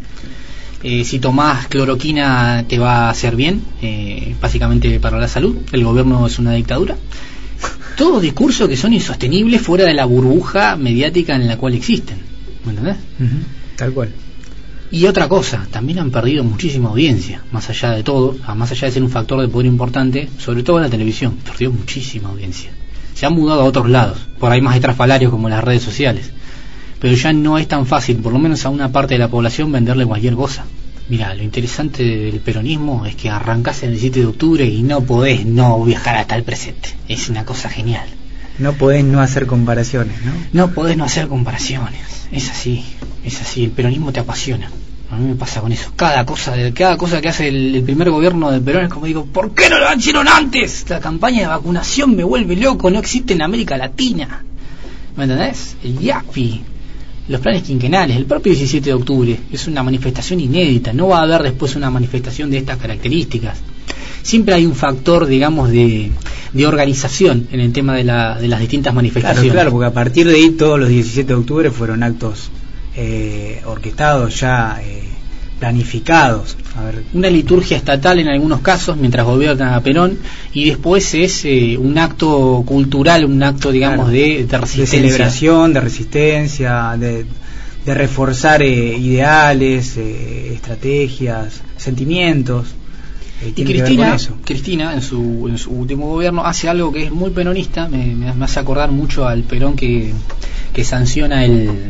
Si tomás cloroquina te va a hacer bien, básicamente para la salud. El gobierno es una dictadura. Todos discursos que son insostenibles fuera de la burbuja mediática en la cual existen. ¿Me entendés? Tal cual. Y otra cosa, también han perdido muchísima audiencia, más allá de todo, más allá de ser un factor de poder importante, sobre todo en la televisión, perdió muchísima audiencia. Se han mudado a otros lados, por ahí más estrafalarios como las redes sociales, pero ya no es tan fácil, por lo menos a una parte de la población, venderle cualquier cosa. Mira, lo interesante del peronismo es que arrancás el 17 de octubre y no podés no viajar hasta el presente. Es una cosa genial. No podés no hacer comparaciones, ¿no? No podés no hacer comparaciones. Es así. El peronismo te apasiona. A mí me pasa con eso. Cada cosa que hace el primer gobierno del Perón es como digo, ¿por qué no lo hicieron antes? La campaña de vacunación me vuelve loco, no existe en América Latina. ¿Me entendés? El IAPI, los planes quinquenales, el propio 17 de octubre es una manifestación inédita. No va a haber después una manifestación de estas características. Siempre hay un factor, digamos, de organización en el tema de las distintas manifestaciones. Claro, porque a partir de ahí todos los 17 de octubre fueron actos orquestados, ya planificados. A ver. Una liturgia estatal en algunos casos mientras gobierna Perón, y después es un acto cultural, un acto, digamos, de resistencia. De celebración, de resistencia, de reforzar ideales, estrategias, sentimientos. Y Cristina en su último gobierno hace algo que es muy peronista, me hace acordar mucho al Perón que sanciona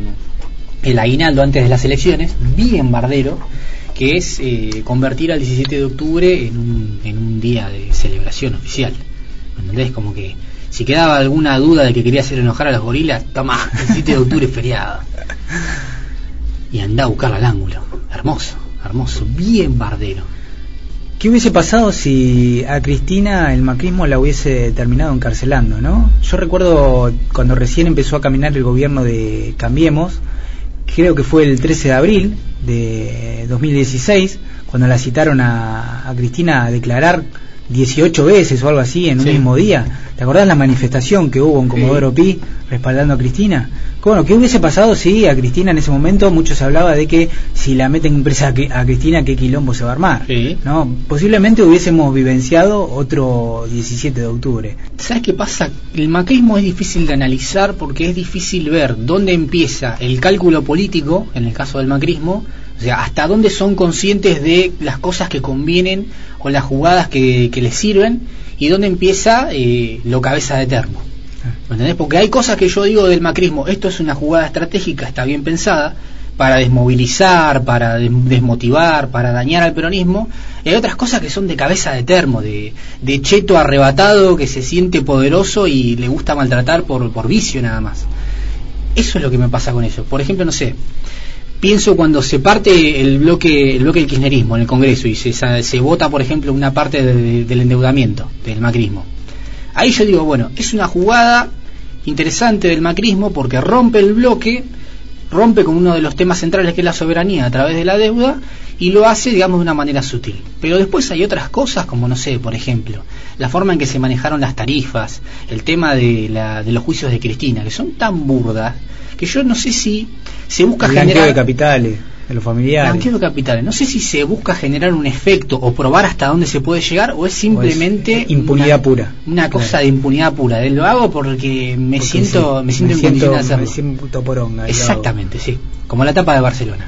el aguinaldo antes de las elecciones, bien bardero, que es convertir al 17 de octubre en un día de celebración oficial. ¿Entendés? Como que si quedaba alguna duda de que quería hacer enojar a los gorilas, toma, el 17 de octubre es feriado. Y andá a buscarla al ángulo. Hermoso, bien bardero. ¿Qué hubiese pasado si a Cristina el macrismo la hubiese terminado encarcelando, no? Yo recuerdo cuando recién empezó a caminar el gobierno de Cambiemos, creo que fue el 13 de abril de 2016, cuando la citaron a Cristina a declarar 18 veces o algo así en un mismo día. ¿Te acordás la manifestación que hubo en Comodoro Pi respaldando a Cristina? Bueno, ¿qué hubiese pasado si a Cristina en ese momento mucho se hablaba de que si la meten presa a Cristina, qué quilombo se va a armar? ¿No? Posiblemente hubiésemos vivenciado otro 17 de octubre. ¿Sabes qué pasa? El macrismo es difícil de analizar porque es difícil ver dónde empieza el cálculo político, en el caso del macrismo, o sea, hasta dónde son conscientes de las cosas que convienen o las jugadas que les sirven, y dónde empieza lo cabeza de termo. ¿Me entendés? Porque hay cosas que yo digo del macrismo, esto es una jugada estratégica, está bien pensada, para desmovilizar, para desmotivar, para dañar al peronismo. Y hay otras cosas que son de cabeza de termo, de cheto arrebatado que se siente poderoso y le gusta maltratar por vicio nada más. Eso es lo que me pasa con eso. Por ejemplo, no sé, pienso cuando se parte el bloque del kirchnerismo en el Congreso y se vota, por ejemplo, una parte del endeudamiento del macrismo. Ahí yo digo, bueno, es una jugada interesante del macrismo porque rompe el bloque, rompe con uno de los temas centrales que es la soberanía a través de la deuda, y lo hace, digamos, de una manera sutil. Pero después hay otras cosas como, no sé, por ejemplo, la forma en que se manejaron las tarifas, el tema de los juicios de Cristina, que son tan burdas que yo no sé si se busca generar... Blanqueo de capitales, de los familiares. Blanqueo de capitales. No sé si se busca generar un efecto o probar hasta dónde se puede llegar, o es simplemente... impunidad pura. Una cosa de impunidad pura. Lo hago porque me siento en condición de hacerlo. Me siento poronga. Exactamente, sí. Como la tapa de Barcelona.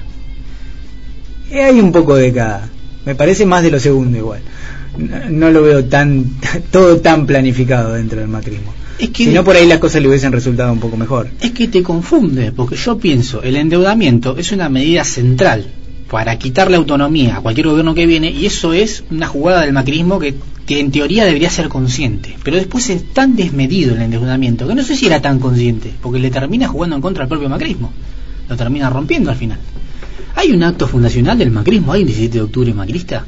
Hay un poco de cada. Me parece más de lo segundo igual. No lo veo todo tan planificado dentro del macrismo. Es que si no, por ahí las cosas le hubiesen resultado un poco mejor. Es que te confunde, porque yo pienso, el endeudamiento es una medida central para quitarle autonomía a cualquier gobierno que viene, y eso es una jugada del macrismo que en teoría debería ser consciente, pero después es tan desmedido el endeudamiento que no sé si era tan consciente, porque le termina jugando en contra al propio macrismo, lo termina rompiendo al final. ¿Hay un acto fundacional del macrismo? ¿Hay un 17 de octubre macrista?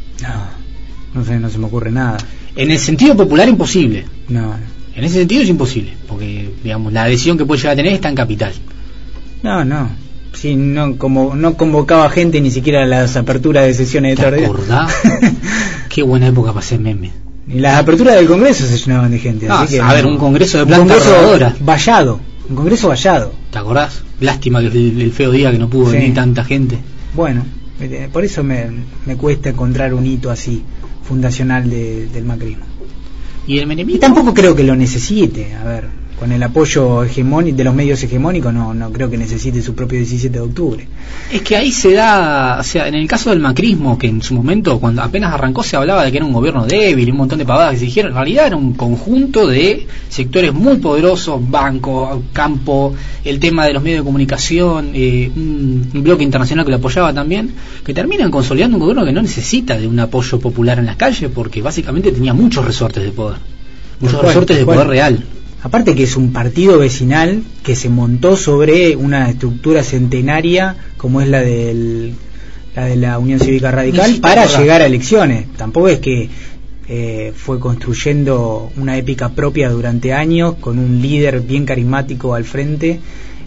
No sé, no se me ocurre nada. En el sentido popular, imposible. No. En ese sentido es imposible, porque, digamos, la adhesión que puede llegar a tener está en capital. No. Sí, no convocaba gente ni siquiera a las aperturas de sesiones de ¿Te tarde. acordás? Qué buena época para hacer memes. Y las aperturas del Congreso se llenaban de gente. Así que, a ver, un congreso de planta rodadora. Vallado, un congreso vallado. ¿Te acordás? Lástima que el feo día que no pudo venir tanta gente. Bueno, por eso me cuesta encontrar un hito así, fundacional del macrismo. ¿Y el menemismo? Y tampoco creo que lo necesite, a ver. Con el apoyo de los medios hegemónicos no creo que necesite su propio 17 de octubre. Es que ahí se da, o sea, en el caso del macrismo, que en su momento, cuando apenas arrancó, se hablaba de que era un gobierno débil y un montón de pavadas que se dijeron, en realidad era un conjunto de sectores muy poderosos, banco, campo, el tema de los medios de comunicación, un bloque internacional que lo apoyaba también, que terminan consolidando un gobierno que no necesita de un apoyo popular en las calles, porque básicamente tenía muchos resortes de poder, resortes de poder real. Aparte que es un partido vecinal que se montó sobre una estructura centenaria como es la de la Unión Cívica Radical para llegar a elecciones. Tampoco es que fue construyendo una épica propia durante años con un líder bien carismático al frente.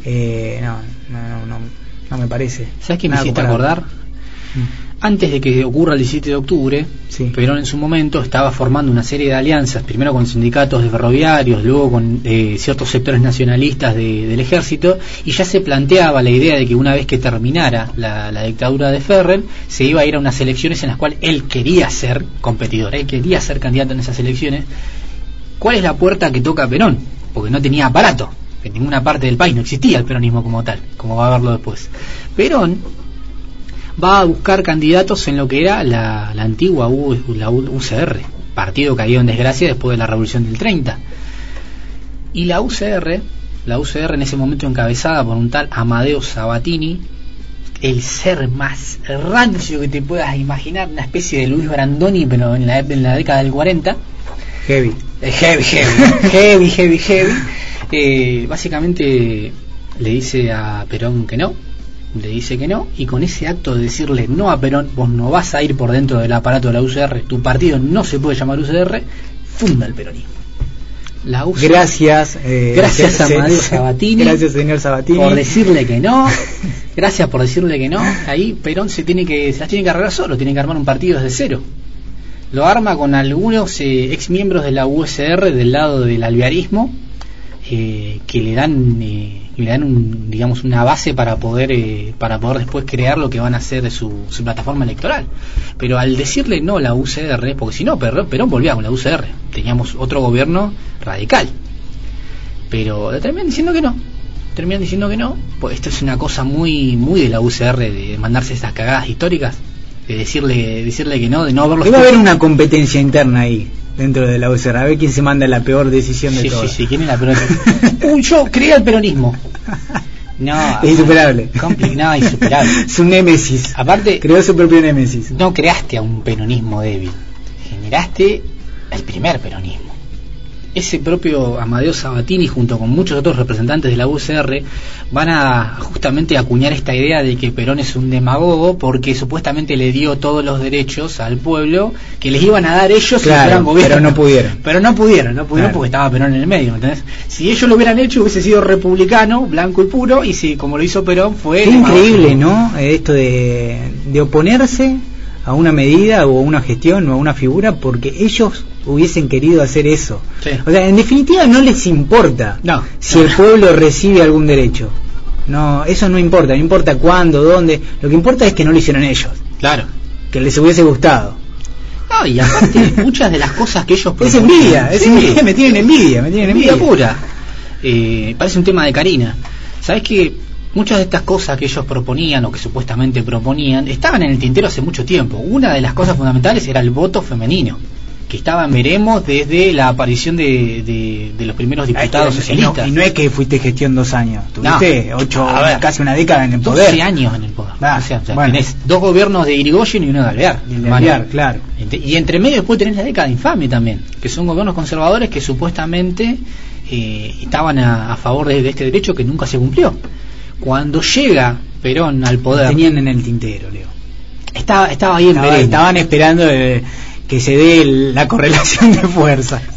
No me parece. ¿Sabes qué me hiciste acordar? Antes de que ocurra el 17 de octubre, Perón en su momento estaba formando una serie de alianzas, primero con sindicatos de ferroviarios, luego con ciertos sectores nacionalistas del ejército, y ya se planteaba la idea de que una vez que terminara la dictadura de Ferrer, se iba a ir a unas elecciones en las cuales él quería ser competidor, él quería ser candidato en esas elecciones. ¿Cuál es la puerta que toca Perón? Porque no tenía aparato, en ninguna parte del país no existía el peronismo como tal, como va a verlo después. Perón va a buscar candidatos en lo que era la antigua UCR, partido caído en desgracia después de la Revolución del 30. Y la UCR en ese momento encabezada por un tal Amadeo Sabatini, el ser más rancio que te puedas imaginar, una especie de Luis Brandoni, pero en la década del 40. Heavy. Básicamente le dice a Perón que no, y con ese acto de decirle no a Perón, vos no vas a ir por dentro del aparato de la UCR, tu partido no se puede llamar UCR, funda el peronismo. La UCR, gracias a Amadeo Sabatini, gracias señor Sabatini por decirle que no, gracias por decirle que no. Ahí Perón se las tiene que arreglar solo, tiene que armar un partido desde cero. Lo arma con algunos ex miembros de la UCR del lado del alvearismo, que le dan digamos una base para poder después crear lo que van a ser su plataforma electoral. Pero al decirle no a la UCR, porque si no Perón volvía con la UCR, teníamos otro gobierno radical, pero le terminan diciendo que no, pues esto es una cosa muy de la UCR, de mandarse esas cagadas históricas, de decirle que no, de no haberlo. Debe haber una competencia interna ahí dentro de la UCR, a ver quién se manda la peor decisión de todas. Sí, ¿quién es la peor? Yo creé el peronismo. No, es insuperable. Insuperable. Su némesis. Aparte, creó su propio némesis. No creaste a un peronismo débil, generaste el primer peronismo. Ese propio Amadeo Sabatini, junto con muchos otros representantes de la UCR, van a justamente acuñar esta idea de que Perón es un demagogo porque supuestamente le dio todos los derechos al pueblo que les iban a dar ellos si fueran gobierno. Pero no pudieron claro, porque estaba Perón en el medio, ¿entendés? Si ellos lo hubieran hecho hubiese sido republicano, blanco y puro, y si como lo hizo Perón fue... Qué increíble, ¿no? Esto de oponerse a una medida o a una gestión o a una figura porque ellos hubiesen querido hacer eso. Sí. O sea, en definitiva no les importa si el pueblo recibe algún derecho. No, eso no importa cuándo, dónde. Lo que importa es que no lo hicieron ellos. Claro. Que les hubiese gustado. No, y aparte muchas de las cosas que ellos proponían, es envidia, me tienen envidia pura. Parece un tema de Karina. ¿Sabés qué? Muchas de estas cosas que ellos proponían o que supuestamente proponían estaban en el tintero hace mucho tiempo. Una de las cosas fundamentales era el voto femenino, que estaba en veremos desde la aparición de los primeros diputados socialistas. Y no es que fuiste gestión 2 años, tuviste 8, casi una década en el poder. 12 años en el poder. Tenés 2 gobiernos de Irigoyen y uno de Alvear. Claro. Y entre medio después tenés la década infame también, que son gobiernos conservadores que supuestamente estaban a favor de este derecho que nunca se cumplió. Cuando llega Perón al poder, tenían en el tintero, Leo. Estaba ahí en veremos. Estaban esperando que se dé la correlación de fuerzas.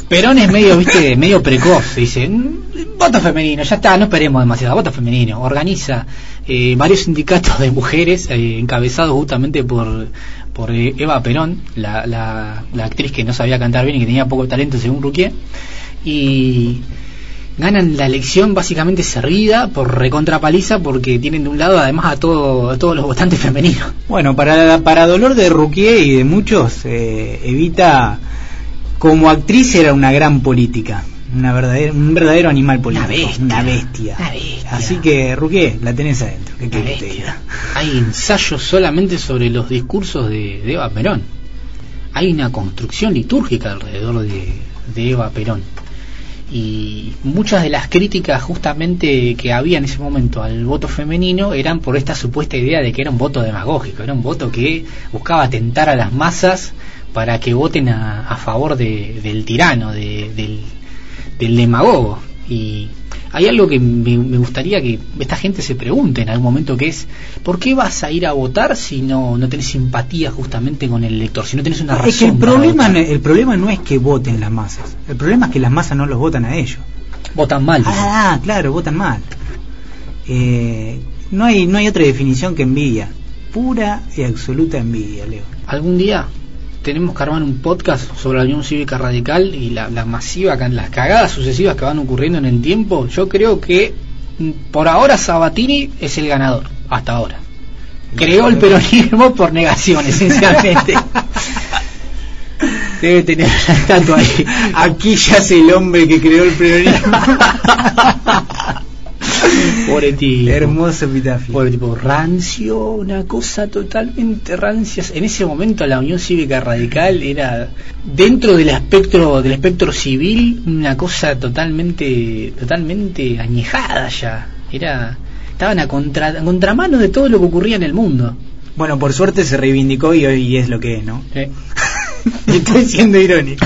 Perón es medio, viste, medio precoz, dice, voto femenino, ya está, no esperemos demasiado, voto femenino. Organiza varios sindicatos de mujeres encabezados justamente por Eva Perón, la actriz que no sabía cantar bien y que tenía poco talento según Ruquier, y ganan la elección básicamente servida por recontrapaliza, porque tienen de un lado además a todos los votantes femeninos. Bueno, para dolor de Ruquier y de muchos, Evita como actriz era una gran política, un verdadero animal político, una bestia. Así que Ruquier, la tenés adentro. ¿Qué querés que te diga? Hay ensayos solamente sobre los discursos de Eva Perón. Hay una construcción litúrgica alrededor de Eva Perón. Y muchas de las críticas justamente que había en ese momento al voto femenino eran por esta supuesta idea de que era un voto demagógico, era un voto que buscaba tentar a las masas para que voten a favor del tirano, del demagogo. Y hay algo que me gustaría que esta gente se pregunte en algún momento, que es ¿por qué vas a ir a votar si no tenés simpatía justamente con el elector, si no tenés una razón? Es que el problema no es que voten las masas, el problema es que las masas no los votan a ellos. Votan mal. Claro, votan mal. No hay otra definición que envidia, pura y absoluta envidia, Leo. Algún día tenemos que armar un podcast sobre la Unión Cívica Radical y la masiva, las cagadas sucesivas que van ocurriendo en el tiempo. Yo creo que por ahora Sabatini es el ganador, hasta ahora. Creó el peronismo por negación, esencialmente. Debe tener una estatua ahí. Aquí yace el hombre que creó el peronismo. Pobre tipo. Hermoso epitafio. Pobre tipo, rancio, una cosa totalmente rancia. En ese momento la Unión Cívica Radical era, dentro del espectro civil, una cosa totalmente añejada ya. Estaban a contramano de todo lo que ocurría en el mundo. Bueno, por suerte se reivindicó y hoy es lo que es, ¿no? Estoy siendo irónico.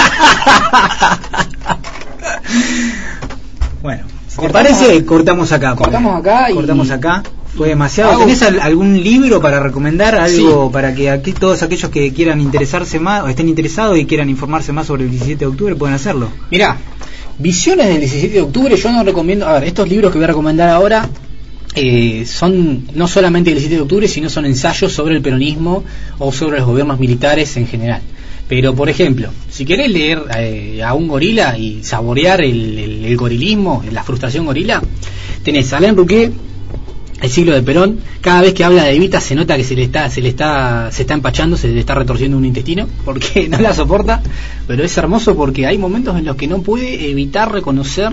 Bueno, ¿te parece? Cortamos acá. Cortamos acá. Fue demasiado. ¿Tenés algún libro para recomendar? Algo para que aquí todos aquellos que quieran interesarse más o estén interesados y quieran informarse más sobre el 17 de octubre pueden hacerlo? Mirá, Visiones del 17 de octubre, yo no recomiendo. A ver, estos libros que voy a recomendar ahora son no solamente del 17 de octubre, sino son ensayos sobre el peronismo o sobre los gobiernos militares en general. Pero, por ejemplo, si querés leer a un gorila y saborear el gorilismo, la frustración gorila, tenés a Alain Ruquier, El siglo de Perón. Cada vez que habla de Evita se nota que se está empachando, se le está retorciendo un intestino, porque no la soporta. Pero es hermoso porque hay momentos en los que no puede evitar reconocer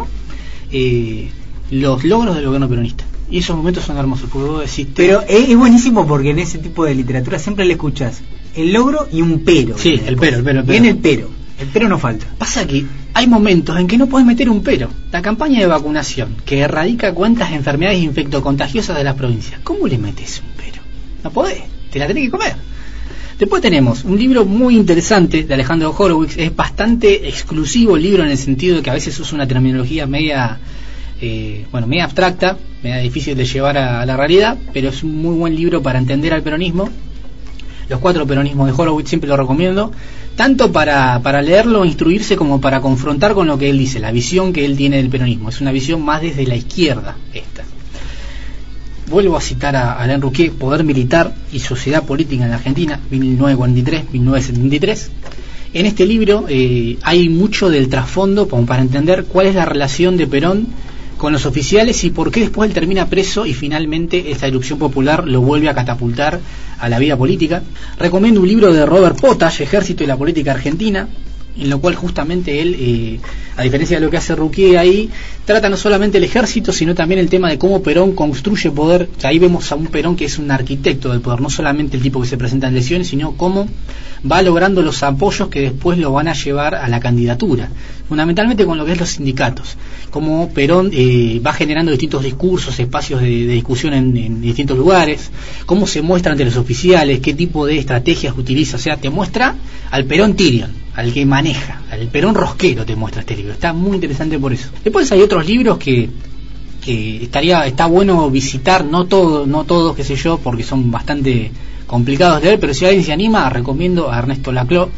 los logros del gobierno peronista. Y esos momentos son hermosos, porque vos decís... Pero es buenísimo porque en ese tipo de literatura siempre le escuchás el logro y un pero. Sí, el pero. Viene el pero. El pero no falta. Pasa que hay momentos en que no podés meter un pero. La campaña de vacunación, que erradica cuantas enfermedades infectocontagiosas de las provincias. ¿Cómo le metes un pero? No podés, te la tenés que comer. Después tenemos un libro muy interesante de Alejandro Horowitz. Es bastante exclusivo el libro en el sentido de que a veces usa una terminología media abstracta, media difícil de llevar a la realidad, pero es un muy buen libro para entender al peronismo. Los 4 peronismos de Horowitz siempre lo recomiendo, tanto para leerlo, instruirse, como para confrontar con lo que él dice, la visión que él tiene del peronismo. Es una visión más desde la izquierda esta. Vuelvo a citar a Alain Ruquier, Poder Militar y Sociedad Política en la Argentina, 1943-1973. En este libro hay mucho del trasfondo como para entender cuál es la relación de Perón con los oficiales y por qué después él termina preso y finalmente esta erupción popular lo vuelve a catapultar a la vida política. Recomiendo un libro de Robert Potage, Ejército y la Política Argentina, en lo cual justamente él, a diferencia de lo que hace Ruquier ahí, trata no solamente el ejército, sino también el tema de cómo Perón construye poder. O sea, ahí vemos a un Perón que es un arquitecto del poder, no solamente el tipo que se presenta en elecciones, sino cómo va logrando los apoyos que después lo van a llevar a la candidatura, fundamentalmente con lo que es los sindicatos, cómo Perón va generando distintos discursos, espacios de discusión en distintos lugares, cómo se muestra ante los oficiales, qué tipo de estrategias utiliza. O sea, te muestra al Perón Tyrion, al que maneja, al Perón rosquero, te muestra este libro. Está muy interesante por eso. Después hay otros libros que está bueno visitar, no todos, qué sé yo, porque son bastante complicados de leer, pero si alguien se anima, recomiendo a Ernesto Laclau,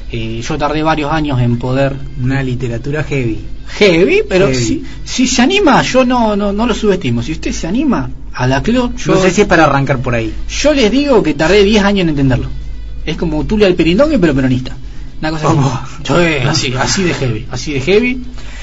Yo tardé varios años en poder... Una literatura heavy, pero heavy. Si se anima, yo no lo subestimo. Si usted se anima a la CLO, yo... No sé si es para arrancar por ahí. Yo les digo que tardé 10 años en entenderlo. Es como Tulia el Perindongue, pero peronista. Una cosa así de heavy.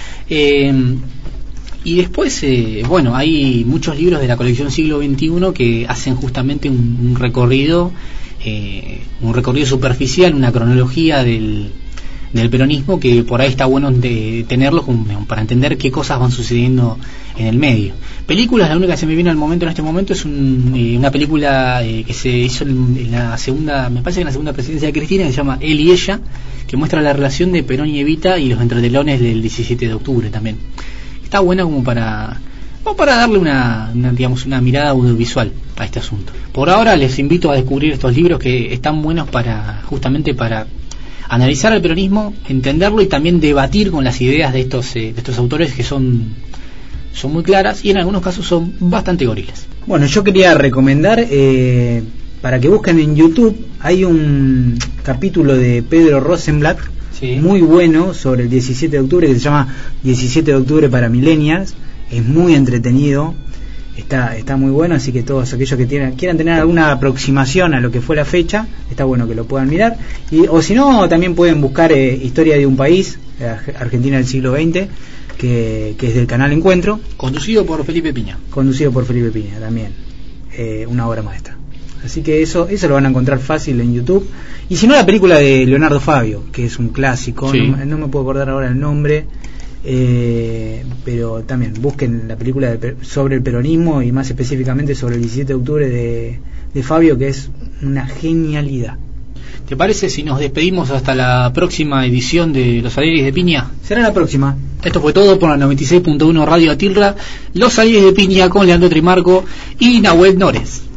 Y después, hay muchos libros de la colección Siglo XXI que hacen justamente un recorrido superficial, una cronología del peronismo, que por ahí está bueno de tenerlo para entender qué cosas van sucediendo en el medio. Películas, la única que se me viene en este momento es una película que se hizo en la segunda, me parece que en la segunda presidencia de Cristina, que se llama Él y Ella, que muestra la relación de Perón y Evita y los entretelones del 17 de octubre también. Está buena como para darle una mirada audiovisual a este asunto. Por ahora les invito a descubrir estos libros que están buenos justamente para analizar el peronismo, entenderlo y también debatir con las ideas de estos autores, que son muy claras y en algunos casos son bastante gorilas. Bueno, yo quería recomendar, para que busquen en YouTube, hay un capítulo de Pedro Rosenblatt, muy bueno, sobre el 17 de octubre, que se llama 17 de octubre para millennials. Es muy entretenido, está muy bueno, así que todos aquellos que quieran tener alguna aproximación a lo que fue la fecha, está bueno que lo puedan mirar. O si no, también pueden buscar Historia de un país, Argentina del siglo XX, que es del canal Encuentro, conducido por Felipe Piña también, una obra maestra. Así que eso lo van a encontrar fácil en YouTube. Y si no, la película de Leonardo Fabio, que es un clásico, no me puedo acordar ahora el nombre, pero también busquen la película sobre el peronismo y más específicamente sobre el 17 de octubre de Fabio, que es una genialidad. ¿Te parece si nos despedimos hasta la próxima edición de Los Aires de Piña? Será la próxima. Esto fue todo por la 96.1 Radio Atilra, Los Aires de Piña con Leandro Trimarco y Nahuel Nores.